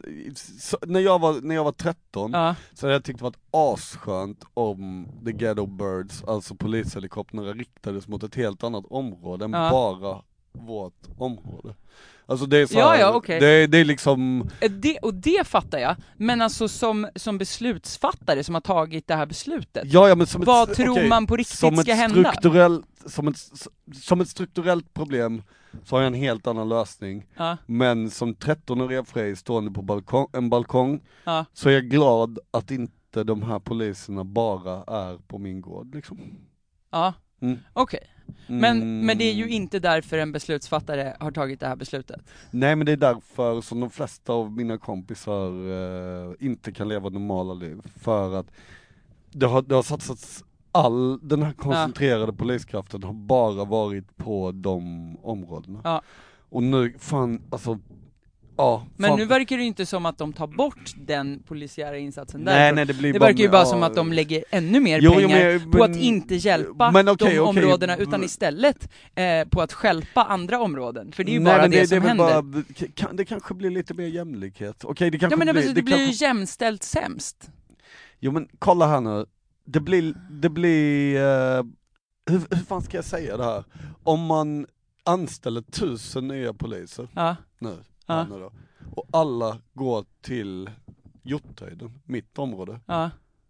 så, när, jag var, när jag var tretton, Ja. så hade jag tyckt det var asskönt om the ghetto birds, alltså polishelikopterna riktades mot ett helt annat område än Ja. bara vårt område. Alltså det är så Ja, här, ja, okej. det, det är liksom... Det, och det fattar jag, men alltså som, som beslutsfattare som har tagit det här beslutet, Ja, ja, men som vad ett, tror okej, man på riktigt som ska ett hända? strukturellt, som, ett, som ett strukturellt problem så har jag en helt annan lösning. Ja, Men som tretton-årig frej stående på balkong, en balkong, ja. så är jag glad att inte de här poliserna bara är på min gård liksom. Ja, Mm. okej. Men, Mm. men det är ju inte därför en beslutsfattare har tagit det här beslutet. Nej, men det är därför som de flesta av mina kompisar eh, inte kan leva normala liv. För att det har, det har satsats, all den här koncentrerade ja. poliskraften har bara varit på de områdena. Ja. Och nu, fan, alltså, ja. Men fan. nu verkar det ju inte som att de tar bort den polisiära insatsen där. Nej, nej, det blir det bara verkar ju med, bara ja. som att de lägger ännu mer Jo, pengar jo, men, på men, att inte hjälpa men, okay, de okay. områdena, utan istället eh, på att stjälpa andra områden. För det är ju nej, bara men det, det, som det är väl händer. Bara, kan, det kanske blir lite mer jämlikhet. Okej, okay, det kanske Ja, men det, blir... det, det blir kanske... ju jämställt sämst. Jo, men kolla här nu. Det blir, det blir, uh, hur, hur fan ska jag säga det här? Om man anställer tusen nya poliser Ja. nu, Ja. nu då, och alla går till Hjorthöjden, mitt område, Ja.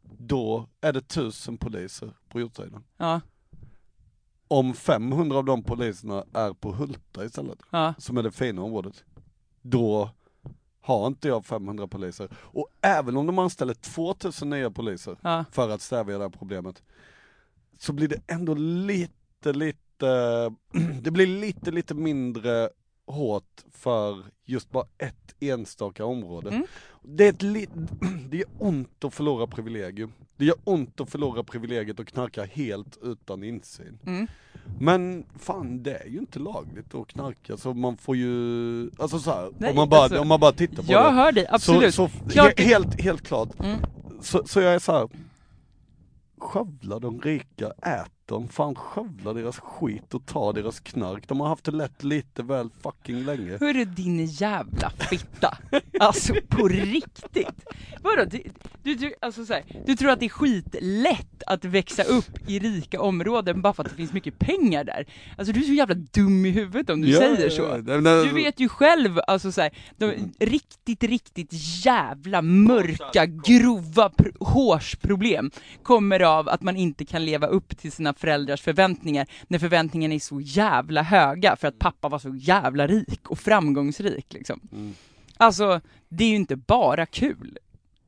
då är det tusen poliser på Hjorthöjden. Ja. Om femhundra av de poliserna är på Hulta istället, Ja. som är det fina området, då har inte jag femhundra poliser. Och även om de anställer tvåtusen nya poliser Ja. för att stävja det här problemet, så blir det ändå lite, lite, det blir lite, lite mindre hårt för just bara ett enstaka område. Mm. Det är ett li- det gör ont att förlora privilegium. Det gör ont att förlora privilegiet och knarka helt utan insyn. Mm. Men fan, det är ju inte lagligt att knarka, så man får ju, alltså så här, Nej, om, man bara, alltså, om man bara tittar på jag det. hör dig, absolut. Så, så Klart- he- helt, helt klart. Mm. Så, så jag är så här. Skövla de rika, ät dem, fan skövla deras skit och ta deras knark. De har haft det lätt lite väl fucking länge. Hur är din jävla fitta? Alltså på riktigt. Vadå? Du, du, du, alltså så här, du tror att det är skitlätt att växa upp i rika områden bara för att det finns mycket pengar där. Alltså du är så jävla dum i huvudet om du Ja, säger ja, så. ja. Nej, nej, Du vet ju själv, alltså så här, de riktigt, riktigt jävla mörka, grova pr- hårsproblem kommer av att man inte kan leva upp till sina föräldrars förväntningar när förväntningarna är så jävla höga för att pappa var så jävla rik och framgångsrik liksom. Mm. Alltså, det är ju inte bara kul.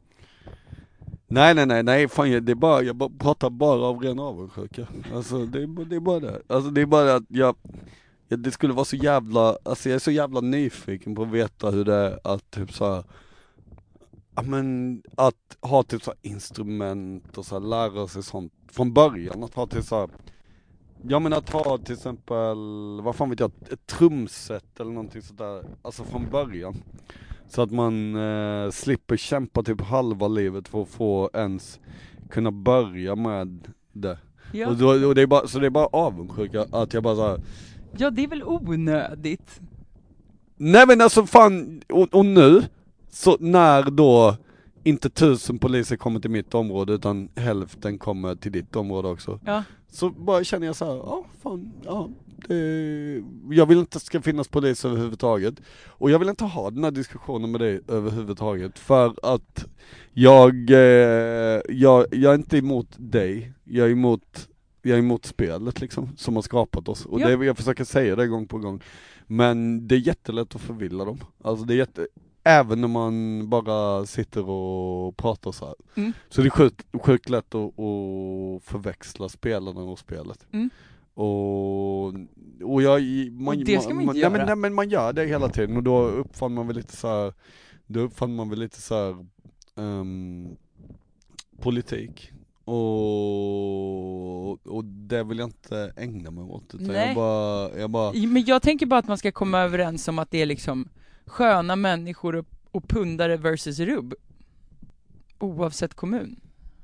Nej, nej, nej, nej, fan, jag- det är bara, jag bara, pratar bara av ren avundsjuka. Alltså, det är, bara- det är bara det. Alltså, det är bara att jag, jag, det skulle vara så jävla, alltså jag är så jävla nyfiken på att veta hur det är att typ så här, ja men, att ha typ så här instrument och så här, lära sig sånt från början, att ha till så här, ja men att ha till exempel, vad fan vet jag, ett trumset eller någonting sådär, alltså från början. Så att man eh, slipper kämpa typ halva livet för att få ens kunna börja med det. Ja, Och, då, och det är bara, så det är bara avundsjuka att jag bara såhär, ja det är väl onödigt. nej men alltså fan, och, och nu, så när då inte tusen poliser kommer till mitt område utan hälften kommer till ditt område också. Ja. Så bara känner jag så här, ja fan, ja, det, jag vill inte att det ska finnas polis överhuvudtaget. Och jag vill inte ha den här diskussionen med dig överhuvudtaget. För att jag, eh, jag, jag är inte emot dig, jag är emot, jag är emot spelet liksom, som har skapat oss. Och Ja. det, jag försöker säga det gång på gång. Men det är jättelätt att förvilla dem. Alltså det är jätte... Även när man bara sitter och pratar så här. Mm. Så det är sjukt, sjukt lätt att, att förväxla spelarna och spelet. Mm. Och, och jag... Man, Och det ska man inte nej, göra. men, nej men man gör det hela tiden och då uppfann man väl lite så här, då uppfann man väl lite så här, um, politik. Och, och det vill jag inte ägna mig åt. Utan Nej. jag bara, jag bara... Men jag tänker bara att man ska komma överens om att det är liksom sköna människor och, och pundare versus rubb. Oavsett kommun.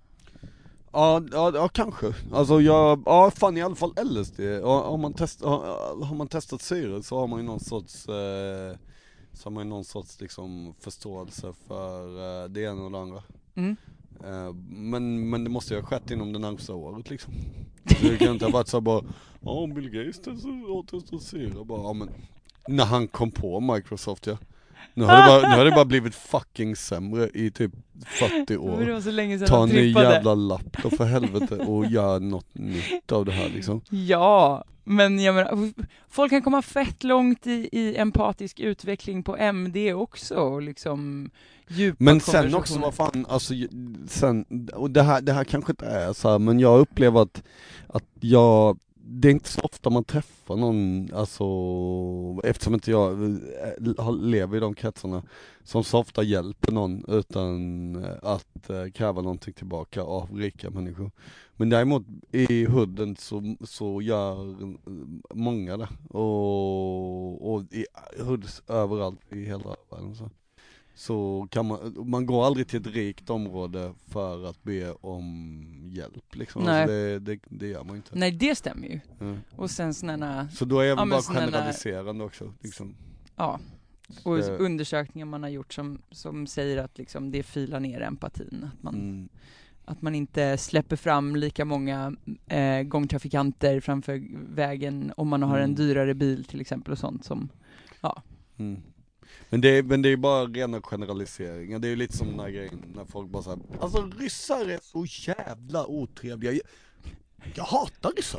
Ja, ja, ja kanske. Alltså jag, ja fan i alla fall L S D. Ja, har, man test, har, har man testat syre så har man ju någon sorts, eh, så har man ju någon sorts liksom förståelse för eh, det ena och det andra. Mm. Eh, men, men det måste ju ha skett inom det närmsta året liksom. Så det kan inte ha varit så bara, ja om Bill Gates testar, testar syre, bara, ja men när han kom på Microsoft, ja. Nu har, det bara, nu har det bara blivit fucking sämre i typ fyrtio år. Det var så länge sedan Ta han en ny trippade. jävla lapp då för helvete och gör något nytt av det här liksom. Ja, men jag menar, folk kan komma fett långt i, i empatisk utveckling på M D också och liksom djupa Men sen också, konversationer. vad fan, alltså sen, och det här, det här kanske inte är så här, men jag upplever att, att jag, det är inte så ofta man träffar någon, alltså eftersom inte jag äh, lever i de kretsarna som så ofta hjälper någon utan att äh, kräva någonting tillbaka av rika människor. Men däremot i hudden så, så gör många det och, och i hoods överallt i hela världen så. Så kan man, man går aldrig till ett rikt område för att be om hjälp liksom. Nej. Alltså det, det, det gör man inte. Nej, det stämmer ju. Mm. Och sen sådana, Så då är jag Ja, väl men bara såna där- generaliserande också liksom. ja, och Det- undersökningar man har gjort som, som säger att liksom det filar ner empatin. Att man, Mm. att man inte släpper fram lika många eh, gångtrafikanter framför vägen om man har en Mm. dyrare bil till exempel och sånt som, Mm. Men det är, men det är bara rena generaliseringar. Det är ju lite som den här grejen när folk bara säger, alltså ryssar är så jävla otrevliga. Jag, jag hatar ryssar.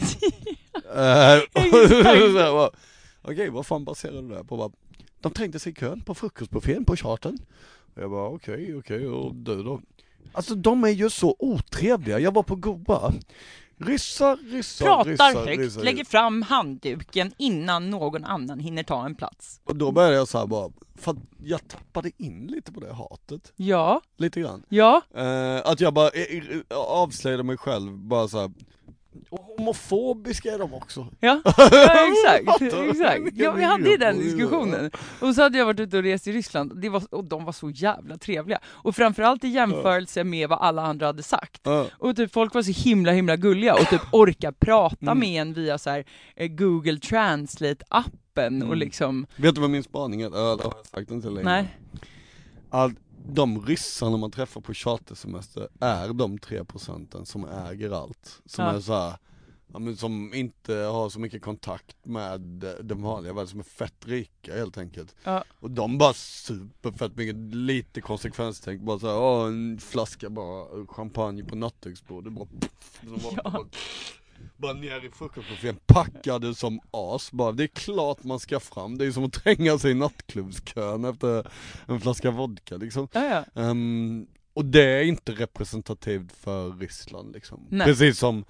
Eh, och så här bara, Okej, vad fan baserar du det på? Bara, de trängde sig i kön på frukostbuffén på charten. Och jag bara okej, okej, och du då? Alltså de är ju så otrevliga. Jag var på Goa. Ryssar, ryssar, pratar ryssar, högt, ryssar, lägger fram handduken innan någon annan hinner ta en plats. Och då började jag så här bara, för att jag tappade in lite på det hatet. Ja, Lite grann. ja, Eh, att jag bara eh, eh, avslöjade mig själv, bara så här. Och homofobiska är de också. ja, ja exakt, Hatar. exakt. Ja, vi hade ju den Ja. diskussionen. Och så hade jag varit ute och rest i Ryssland och, det var, och de var så jävla trevliga. Och framförallt i jämförelse med vad alla andra hade sagt. Ja. Och typ folk var så himla himla gulliga och typ orka prata Mm. med en via så här eh, Google Translate-appen och Mm. liksom, Vet du vad min spaning är? Ja, det har jag sagt inte längre. nej. att de ryssarna man träffar på chartersemester är de tre procenten som äger allt. Som Ja. är så här, ja, men som inte har så mycket kontakt med den vanliga världen, som är fett rika helt enkelt. Ja. Och de bara superfett mycket, lite konsekvenstänk, bara såhär, åh en flaska bara champagne på nattduksbordet, bara pff, bara, Ja. bara, bara ner i frukostbuffén, packade som as bara. Det är klart man ska fram, det är som att tränga sig i nattklubbskön efter en flaska vodka liksom. Ja, ja. Um, och det är inte representativt för Ryssland liksom. Nej. Precis som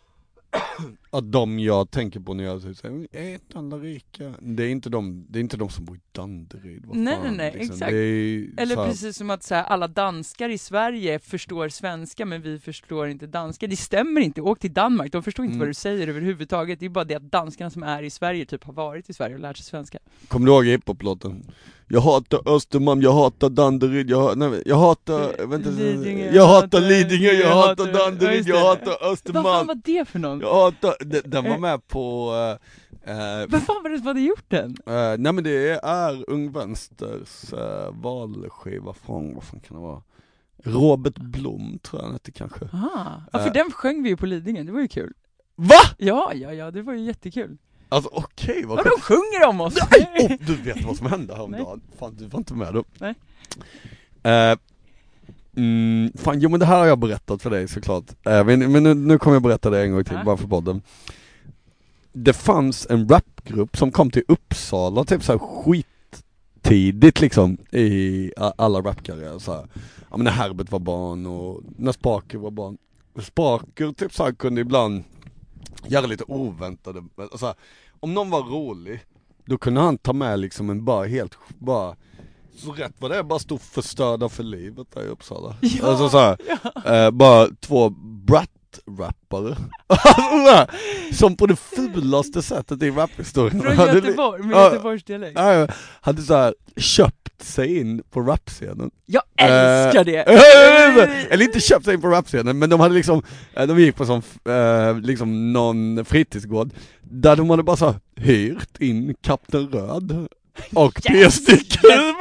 att de jag tänker på när jag säger, är inte alla rika? Det är inte de, det är inte de som bor i Danderyd. Vad Nej, fan, nej, nej, liksom. exakt. Det är Eller så här- precis som att så här, alla danskar i Sverige förstår svenska men vi förstår inte danska. Det stämmer inte, åk till Danmark, de förstår inte Mm. vad du säger överhuvudtaget. Det är bara det att danskarna som är i Sverige typ har varit i Sverige och lärt sig svenska. Kommer du ihåg hiphop-låten? Jag hatar Östermalm, jag hatar Danderyd, jag, ha- nej, jag hatar, vänta, Lidingö, jag hatar Lidingö, jag hatar Danderyd, jag hatar Vad fan Östermalm. var det för någon? Jag hatar, den, den var med på, äh, äh, Vad fan var det som hade gjort den? Uh, nej men det är Ung Vänsters uh, valskiva från, vad fan kan det vara? Robert Blom tror jag han hette kanske. Aha. Ja, för Eh. den sjöng vi ju på Lidingö, det var ju kul. Va? Ja, ja, ja, det var ju jättekul. Alltså okej, okay, vad Ja, de sjunger om oss! Nej, oh, du vet vad som hände häromdagen. Fan, du var inte med då. Nej. Uh, mm, fan, jo men det här har jag berättat för dig såklart. Uh, men men nu, nu kommer jag berätta det en gång till, Ja. bara för podden. Det fanns en rapgrupp som kom till Uppsala typ så här skittidigt liksom i a- alla rapkarriärer så här. Ja men när Herbert var barn och när Spaker var barn. Spaker typ så här kunde ibland göra lite oväntade, alltså, om någon var rolig då kunde han ta med liksom en bara helt bara så rätt vad det är, bara stå förstörda för livet där i Uppsala. Ja, Alltså så här, ja. eh, bara två brat-rappare alltså, som på det fulaste sättet i raphistorien Från hade li- Göteborg, med Ja. Göteborgs dialekt. ja, hade så här köpt sig in på rapscenen. Jag älskar Eh, det! Eller inte köpt sig in på rapscenen, men de hade liksom, eh, de gick på sån, eh, liksom någon fritidsgård där de hade bara så här hyrt in Kapten Röd och P-stick.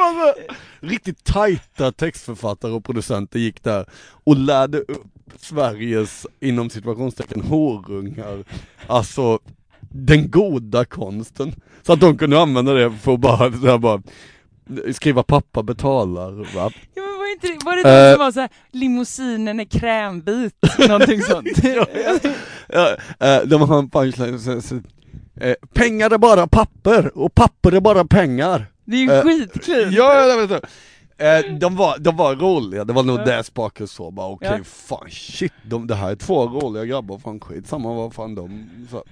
Riktigt tajta textförfattare och producenter gick där och lärde upp Sveriges, inom situationstecken, horungar, alltså den goda konsten, så att de kunde använda det för att bara, så här, bara skriva pappa betalar rap. Ja, men var, inte, det- var det den Eh. som var såhär, limousinen är krämbit, någonting sånt? ja, ja. Ja, eh, de har en punchline så, så, eh, pengar är bara papper och papper är bara pengar. Det är ju Eh, skitkul! Ja, jag vet inte. Eh, de, var, de var roliga, det var nog Ja. det Spaker så bara okej, Ja. fan shit, de, det här är två roliga grabbar, fan skit, samma vad fan de så.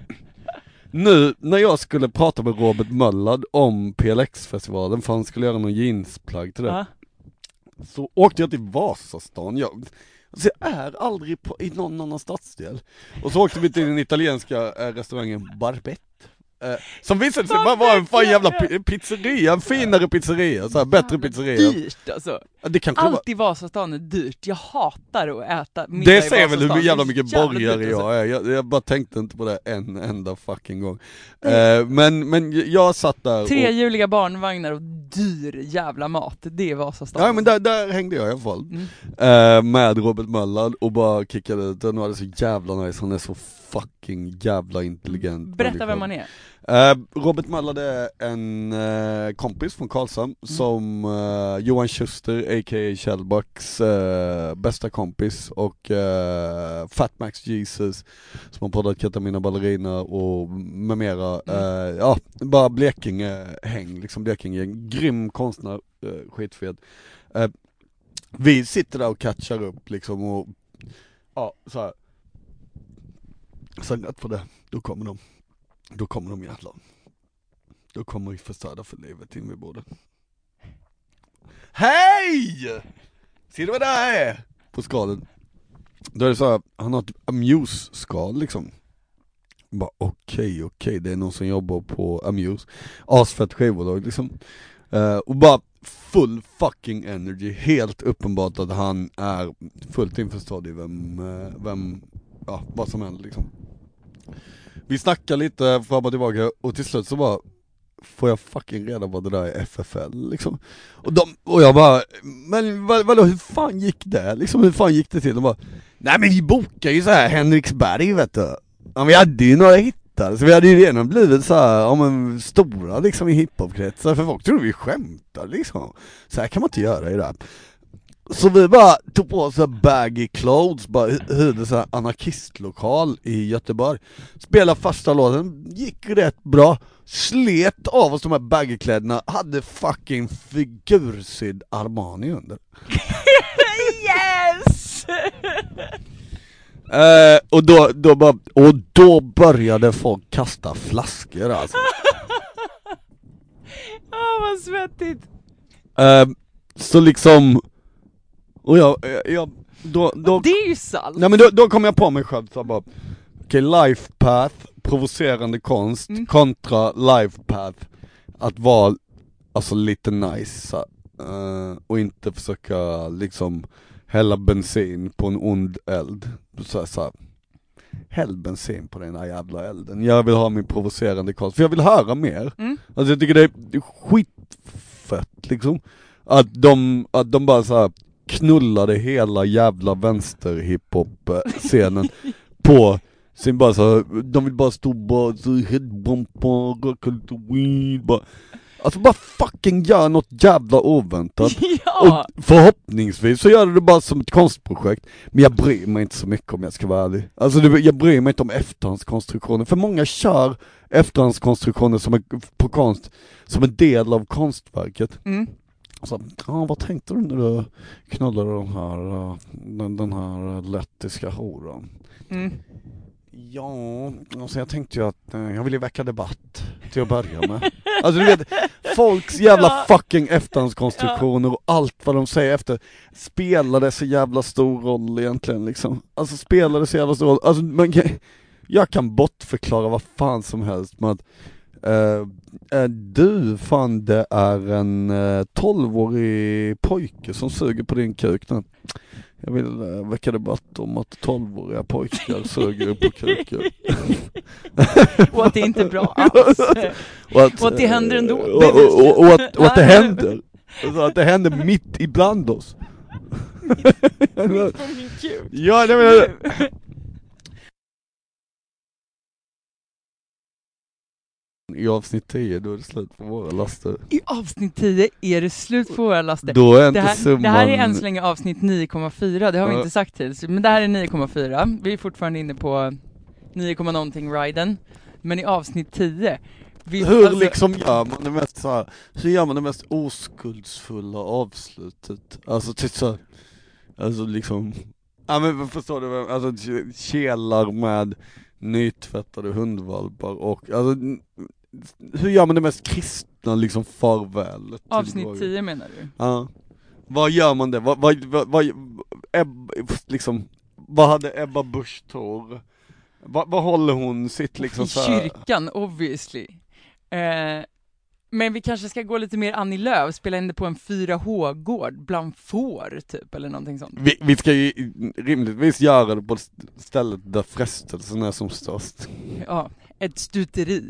Nu när jag skulle prata med Robert Möllad om P L X-festivalen för han skulle göra någon jeansplagg till det, Ja. så åkte jag till Vasastan. Jag, alltså jag är aldrig på, i någon annan stadsdel. Och så åkte vi till den italienska eh, restaurangen Barbet. Eh, som visade sig bara vara en fan jävla pi- pizzeria, en finare pizzeria, så här, bättre pizzeria. Dyrt alltså. Ja, det kanske var, Allt i Vasastan är dyrt, jag hatar att äta middag det i säger väl Vasastan. hur jävla Det är mycket jävla borgare dyrt, alltså. jag är. Jag, jag bara tänkte inte på det en enda fucking gång. Eh, men, men jag satt där och, Trehjuliga barnvagnar och dyr jävla mat, det är Vasastan. ja men där, där hängde jag i alla fall. Mm. Eh, med Robert Möllad och bara kickade ut den och hade så jävla nice, han är så fucking jävla intelligent. Berätta människa. vem man är. Eh, Robert Möllad är en eh, kompis från Karlshamn som eh, Johan Schuster a k a. Kjellbacks eh, bästa kompis och eh, Fat Max Jesus som har poddat Katamina Ballerina och med mera. Eh, ja, bara Blekinge-häng, liksom Blekinge, grym konstnär, eh, skitfet. Eh, vi sitter där och catchar upp liksom och ja, så här. Sen rätt på det, då kommer de. Då kommer de jävlar. Då kommer vi förstörda för livet in vid bordet. Hej! Ser du vad det här är? På skalen. Då är det så här, han har ett Amuse-skal liksom. Bara okej, okay, okej, okay, det är någon som jobbar på Amuse. Asfett skivbolag liksom. Uh, och bara full fucking energy. Helt uppenbart att han är fullt införstådd i vem, uh, vem, ja, vad som händer liksom. Vi snackar lite fram och tillbaka och till slut så bara får jag fucking reda på det där i F F L liksom. Och, de, och jag bara, men vad, vadå, hur fan gick det? Liksom, hur fan gick det till? De bara, nej men vi bokade ju så här Henriksberg, vet du. Ja, vi hade ju några hittar, så vi hade ju redan blivit så här, ja men stora liksom i hiphopkretsar, för folk trodde vi skämtade liksom. Så här kan man inte göra i det här. Så vi bara tog på oss så baggy clothes, bara hyrde så här anarkistlokal i Göteborg. Spelade första låten, gick rätt bra. Slet av oss de här baggykläderna, hade fucking figursydd Armani under. Yes! eh, och, då, då bara, och då började folk kasta flaskor alltså. Ja, oh, vad svettigt. Eh, så liksom, och jag, jag då, då, det är ju sant. Nej men då, då kom jag på mig själv så bara, okej, okay, life path, provocerande konst, mm. kontra life path, att vara alltså lite nice uh, och inte försöka liksom hälla bensin på en ond eld. Så här, så här, häll bensin på den här jävla elden. Jag vill ha min provocerande konst, för jag vill höra mer. Mm. Alltså jag tycker det är skitfett liksom, att de, att de bara så här knullade hela jävla vänster hiphop-scenen på sin bara så, de vill bara stå bara så headbumpa, röka lite weed, bara. Alltså bara fucking gör något jävla oväntat. Ja. Och förhoppningsvis så gör det bara som ett konstprojekt. Men jag bryr mig inte så mycket om jag ska vara ärlig. Alltså det, jag bryr mig inte om efterhandskonstruktioner. För många kör efterhandskonstruktioner som är, på konst som en del av konstverket. Mm. Så, ja, vad tänkte du när du knullade den här, den, den här lettiska horan? Mm. Ja, alltså jag tänkte ju att eh, jag ville väcka debatt till att börja med. Alltså du vet, folks jävla ja. fucking efterhandskonstruktioner och allt vad de säger efter spelade så jävla stor roll egentligen liksom. Alltså spelade så jävla stor roll. Alltså man kan, jag kan bortförklara vad fan som helst med att Uh, uh, du fan det är en uh, tolvårig pojke som suger på din kuk nu. Jag vill uh, väcka debatt om att tolvåriga pojkar suger på kuken. Och att det inte är bra alls. och, att, och att det händer ändå. Och, och, och, och, att, och att det händer. Alltså att det händer mitt ibland oss. Mitt på min kuk. Ja, det menar I avsnitt tio då är det slut på våra laster. I avsnitt tio är det slut på våra laster. Då är inte det, här, summan... det här är än så länge avsnitt nio komma fyra. Det har vi ja. inte sagt hittills. Men det här är nio komma fyra. Vi är fortfarande inne på nio, någonting riden. Men i avsnitt tio vi, hur alltså... liksom gör man det mest så här, hur gör man det mest oskuldsfulla avslutet? Alltså typ så, alltså liksom, ja men förstår du, alltså kelar med nytvättade hundvalpar och alltså, hur gör man det mest kristna liksom farväl? Avsnitt tio menar du? Ja. Vad gör man det? Vad, vad, vad, vad, Eb, liksom, vad hade Ebba Busch Thor? Vad, vad håller hon sitt liksom så här? I kyrkan, obviously. Eh, men vi kanske ska gå lite mer Annie Lööf, spela in det på en fyra H-gård bland får typ, eller någonting sånt. Vi, vi ska ju rimligtvis göra det på stället där frestelsen är som störst. Ja, ett stuteri.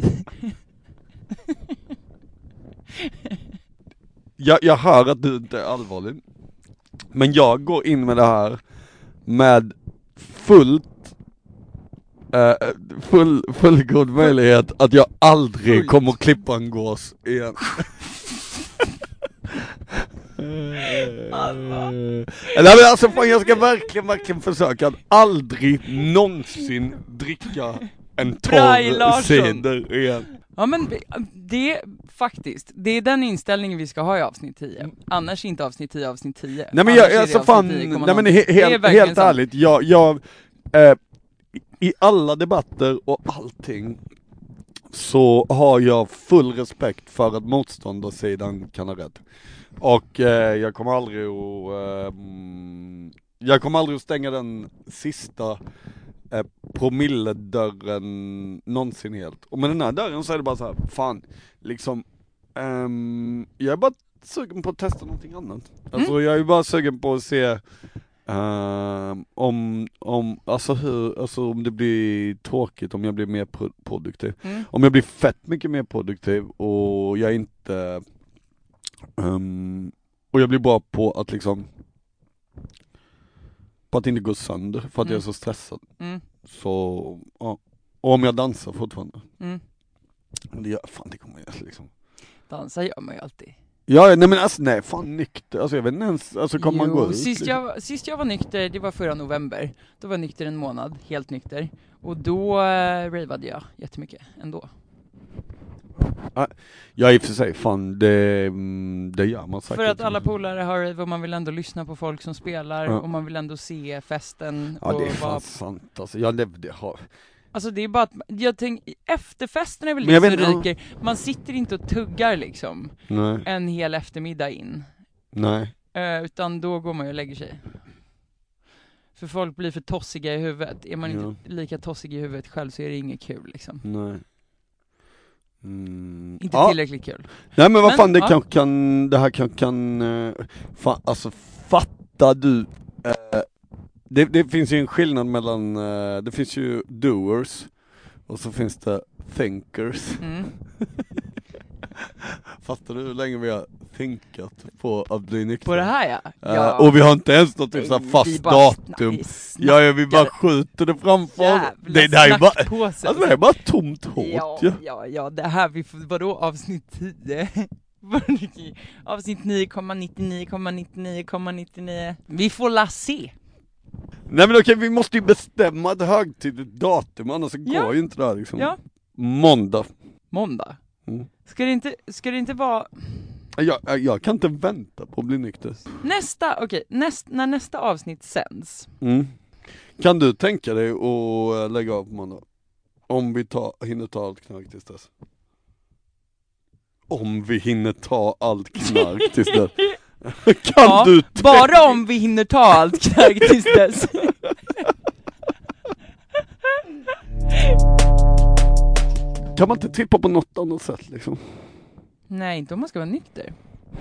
jag, jag hör att du inte är allvarlig. Men jag går in med det här med fullt Uh, full, fullgod möjlighet att jag aldrig Fullt. kommer att klippa en gås igen. Eller uh, alltså fan, jag ska verkligen, verkligen försöka att aldrig någonsin dricka en torr cider igen. Ja men det är faktiskt, det är den inställningen vi ska ha i avsnitt tio. Annars inte avsnitt tio, avsnitt tio. Nej men jag, alltså fan, nej men he, helt, helt ärligt, jag, jag eh, i alla debatter och allting så har jag full respekt för att motståndarsidan kan ha rätt. Och eh, jag kommer aldrig att eh, jag kommer aldrig att stänga den sista eh, promilledörren någonsin helt. Och med den här dörren så är det bara så här, fan, liksom ehm, jag är bara sugen på att testa någonting annat. Alltså mm. jag är bara sugen på att se Um, om, om, alltså hur, alltså om det blir tråkigt, om jag blir mer pro- produktiv. Mm. Om jag blir fett mycket mer produktiv och jag inte um, och jag blir bra på att liksom på att inte gå sönder för att Mm. jag är så stressad. Mm. Så, ja. Och om jag dansar fortfarande. Mm. Det gör, fan det kommer jag liksom. Dansa gör man ju alltid. Ja, nej men alltså nej, fan nykter. Alltså jag vet inte ens, alltså kommer man Jo, gå ut sist, liksom? jag, sist jag var nykter, det var förra november. Då var jag nykter en månad, helt nykter. Och då äh, ravade jag jättemycket ändå. Ja i och för sig, fan det, mm, det gör man säkert. För att alla polare har rave och man vill ändå lyssna på folk som spelar. Ja. Och man vill ändå se festen. Ja och det är fan vara- sant alltså. Jag levde, har... Alltså det är bara att, jag tänker, efterfesten är väl Men jag det som vet inte- ryker. Man sitter inte och tuggar liksom Nej, en hel eftermiddag in. nej. Eh, utan då går man ju och lägger sig. För folk blir för tossiga i huvudet. Är man Ja. inte lika tossig i huvudet själv så är det inget kul liksom. Nej. Mm. Inte Ja. tillräckligt kul. Nej men vad Men, fan det ja. kan, kan, det här kan, kan, uh, fan, alltså fattar du, uh, det, det finns ju en skillnad mellan, uh, det finns ju doers och så finns det thinkers. Mm. Fattar du hur länge vi har thinkat på att bli nyktra? På det här ja. Uh, ja. och vi har inte ens något typ så här Vi fast bara datum. snack- Ja, ja, vi bara snackar. skjuter det framför. Jävla Det, det här är bara, snackpåse. alltså det här är bara tomt hårt Ja, ju. ja, ja, det här, vi får, vadå, avsnitt tio? Avsnitt nio komma nittionio komma nittionio komma nittionio. Vi får la se. Nej men okej, vi måste ju bestämma ett högtidligt datum, annars så Ja. går ju inte det här liksom. Ja. Måndag. Måndag. Mm. Ska det inte, ska det inte vara Jag, jag, jag kan inte vänta på att bli nykter. nästa, okej, näst, när nästa avsnitt sänds. Mm. Kan du tänka dig att lägga av på måndag? Om vi tar, hinner ta allt knark tills dess. Om vi hinner ta allt knark tills dess. Kan Ja, du tänka- bara om vi hinner ta allt knark tills dess. Kan man inte trippa på något annat sätt liksom? Nej, inte om man ska vara nykter.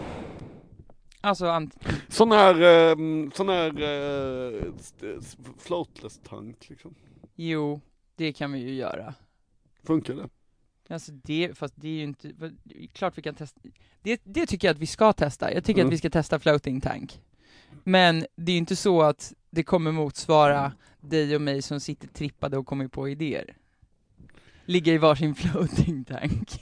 Alltså, ant- Sån här, eh, sån här eh, st- floatless tank liksom. jo, det kan vi ju göra. Funkar det? Alltså det, fast det är ju inte, vad- klart vi kan testa, det, det tycker jag att vi ska testa, jag tycker Mm. att vi ska testa floating tank. Men det är ju inte så att det kommer motsvara dig och mig som sitter trippade och kommer på idéer. Ligga i varsin floating tank.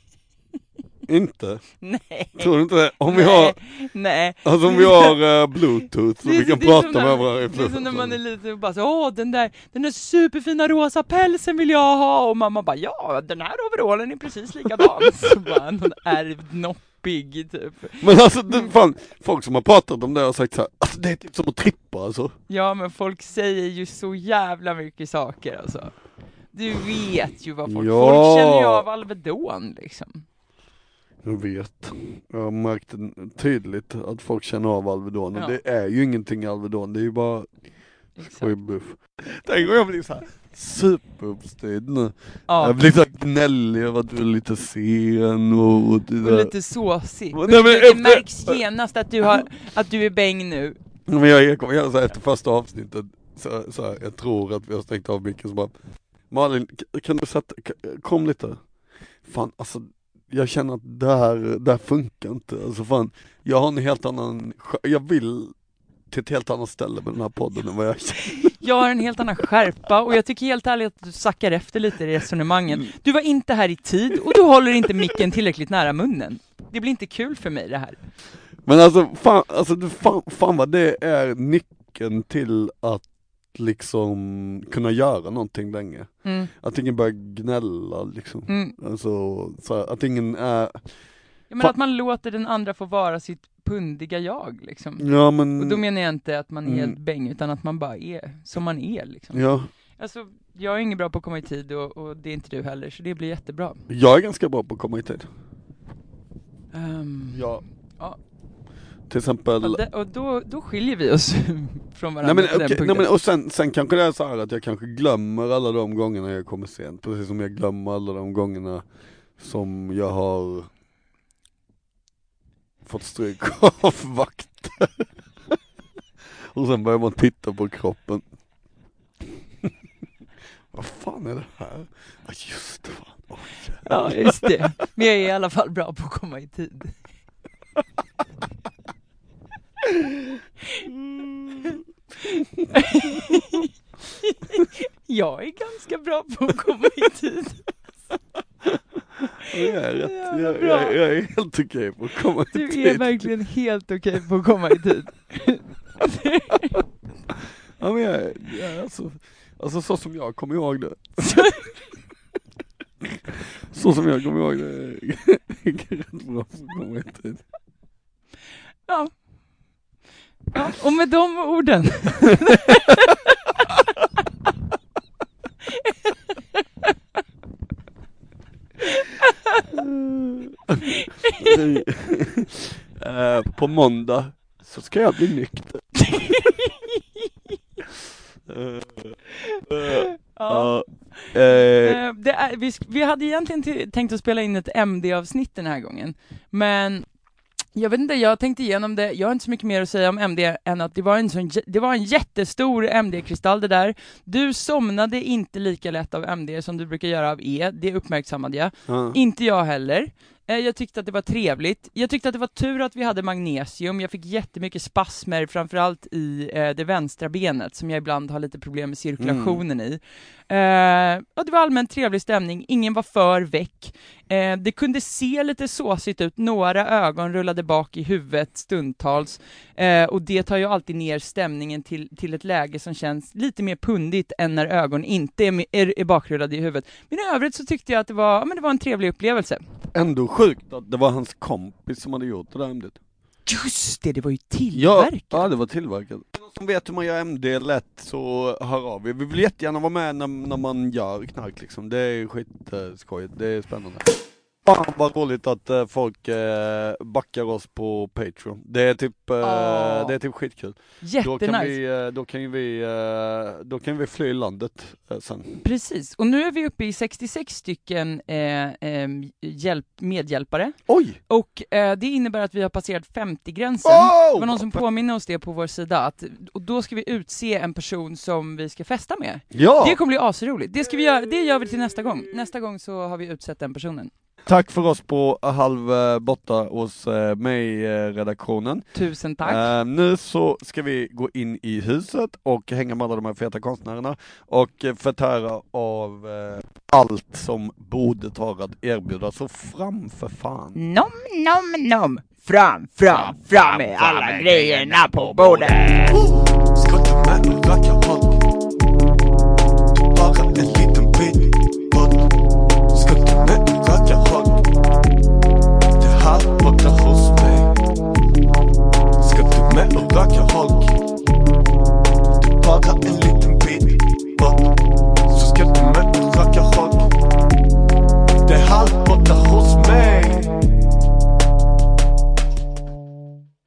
Inte? Nej. Tror du inte det? Om vi Nej. har, Nej. alltså om vi har uh, bluetooth så Det är vi så- kan det är prata som med när- varandra i Det är som när man är flöten. lite och bara så, åh den där, den där superfina rosa pälsen vill jag ha, och mamma bara, ja den här overallen är precis likadan. Så bara någon ärvd noppig typ. Men alltså det, fan, folk som har pratat om det har sagt så här, alltså det är typ som att trippa alltså. Ja men folk säger ju så jävla mycket saker alltså. Du vet ju vad folk, Ja. folk känner ju av Alvedon liksom. Jag vet. Jag har märkt en- tydligt att folk känner av Alvedon. Och Ja. det är ju ingenting Alvedon, det är ju bara Exakt. skojbuff. Tänk om jag blir så här superuppstyrd nu. Ja, Jag blir så här gnällig över att du är lite sen och, och det och där. lite såsig. Nej, Och men det, efter- det märks genast att du, har, att du är bäng nu. Men jag, jag kommer göra så här efter första avsnittet, så, så här, jag tror att vi har stängt av micken så bara Malin, k- kan du sätta, k- kom lite. Fan, alltså jag känner att det här, det här funkar inte. Alltså fan, jag har en helt annan, sk- jag vill till ett helt annat ställe med den här podden än vad jag känner. Jag har en helt annan skärpa och jag tycker helt ärligt att du sackar efter lite i resonemangen. Du var inte här i tid och du håller inte micken tillräckligt nära munnen. Det blir inte kul för mig det här. Men alltså, fan, alltså du, fan, fan vad det är nyckeln till att liksom kunna göra någonting länge. Mm. Att ingen börjar gnälla liksom. Mm. Alltså, så här, att ingen är, Ja, men att man låter den andra få vara sitt pundiga jag liksom. ja men, Och då menar jag inte att man är Mm. helt bäng, utan att man bara är som man är liksom. ja, Alltså, jag är ingen bra på att komma i tid och, och det är inte du heller, så det blir jättebra. jag är ganska bra på att komma i tid. Um, Ja. Ja. Till exempel, och det, och då, då skiljer vi oss från nej varandra men, på den okej, punkten. nej, men och sen, sen kanske det är så här att jag kanske glömmer alla de gångerna jag kommer sent. Precis som jag glömmer alla de gångerna som jag har fått stryk av vakter. Och sen börjar man titta på kroppen. Vad fan är det här? Ja just det, fan. Oh, ja just det. Men jag är i alla fall bra på att komma i tid. Jag är ganska bra på att komma i tid. Jag är, rätt, jag, jag, jag är helt okej på att komma i tid. Du är verkligen helt okej på att komma i tid. Ja men jag är, jag är alltså, alltså så som jag kommer ihåg det. Så som jag kommer ihåg det är rätt bra på att komma i tid. Ja. Ja, och med de orden. uh, på måndag så ska jag bli nykter. uh, uh, ja. uh, uh, det är, vi, vi hade egentligen t- tänkt att spela in ett M D-avsnitt den här gången. Men jag vet inte, jag tänkte igenom det. Jag har inte så mycket mer att säga om M D än att det var en, sån, det var en jättestor M D-kristall det där. Du somnade inte lika lätt av M D som du brukar göra av E. Det uppmärksammade jag. Mm. Inte jag heller. Jag tyckte att det var trevligt. Jag tyckte att det var tur att vi hade magnesium. Jag fick jättemycket spasmer, framförallt i eh, det vänstra benet, som jag ibland har lite problem med cirkulationen mm. i. Eh, och det var allmänt trevlig stämning. Ingen var för väck. Eh, det kunde se lite såsigt ut. Några ögon rullade bak i huvudet stundtals. Eh, och det tar ju alltid ner stämningen till, till ett läge som känns lite mer pundigt än när ögon inte är, är, är bakrullade i huvudet. Men i övrigt så tyckte jag att det var, ja, men det var en trevlig upplevelse. Ändå sjukt att det var hans kompis som hade gjort det där M D. Just det, det var ju tillverkat. Ja, ja det var tillverkat. Som vet hur man gör M D lätt så hör av er. Vi vill jättegärna vara med när, när man gör knark liksom. Det är skitskojigt, det är spännande. Fan vad roligt att uh, folk uh, backar oss på Patreon. Det är typ, uh, oh. det är typ skitkul. Jättenice. Då kan vi, uh, då kan vi, uh, då kan vi fly landet uh, sen. Precis, och nu är vi uppe i sextiosex stycken uh, um, hjälp, medhjälpare. Oj! Och uh, det innebär att vi har passerat femtio-gränsen. Oh! Det var någon som påminner oss det på vår sida. Att, och då ska vi utse en person som vi ska festa med. Ja! Det kommer bli asroligt. Det ska vi göra, det gör vi till nästa gång. Nästa gång så har vi utsett den personen. Tack för oss på halv uh, borta hos uh, mig uh, redaktionen. Tusen tack. Uh, nu så ska vi gå in i huset och hänga med alla de här feta konstnärerna och uh, förtära av uh, allt som bordet har att erbjuda. Så fram för fan. Nom, nom, nom. Fram, fram, fram med alla grejerna på bordet. Ska du med och racka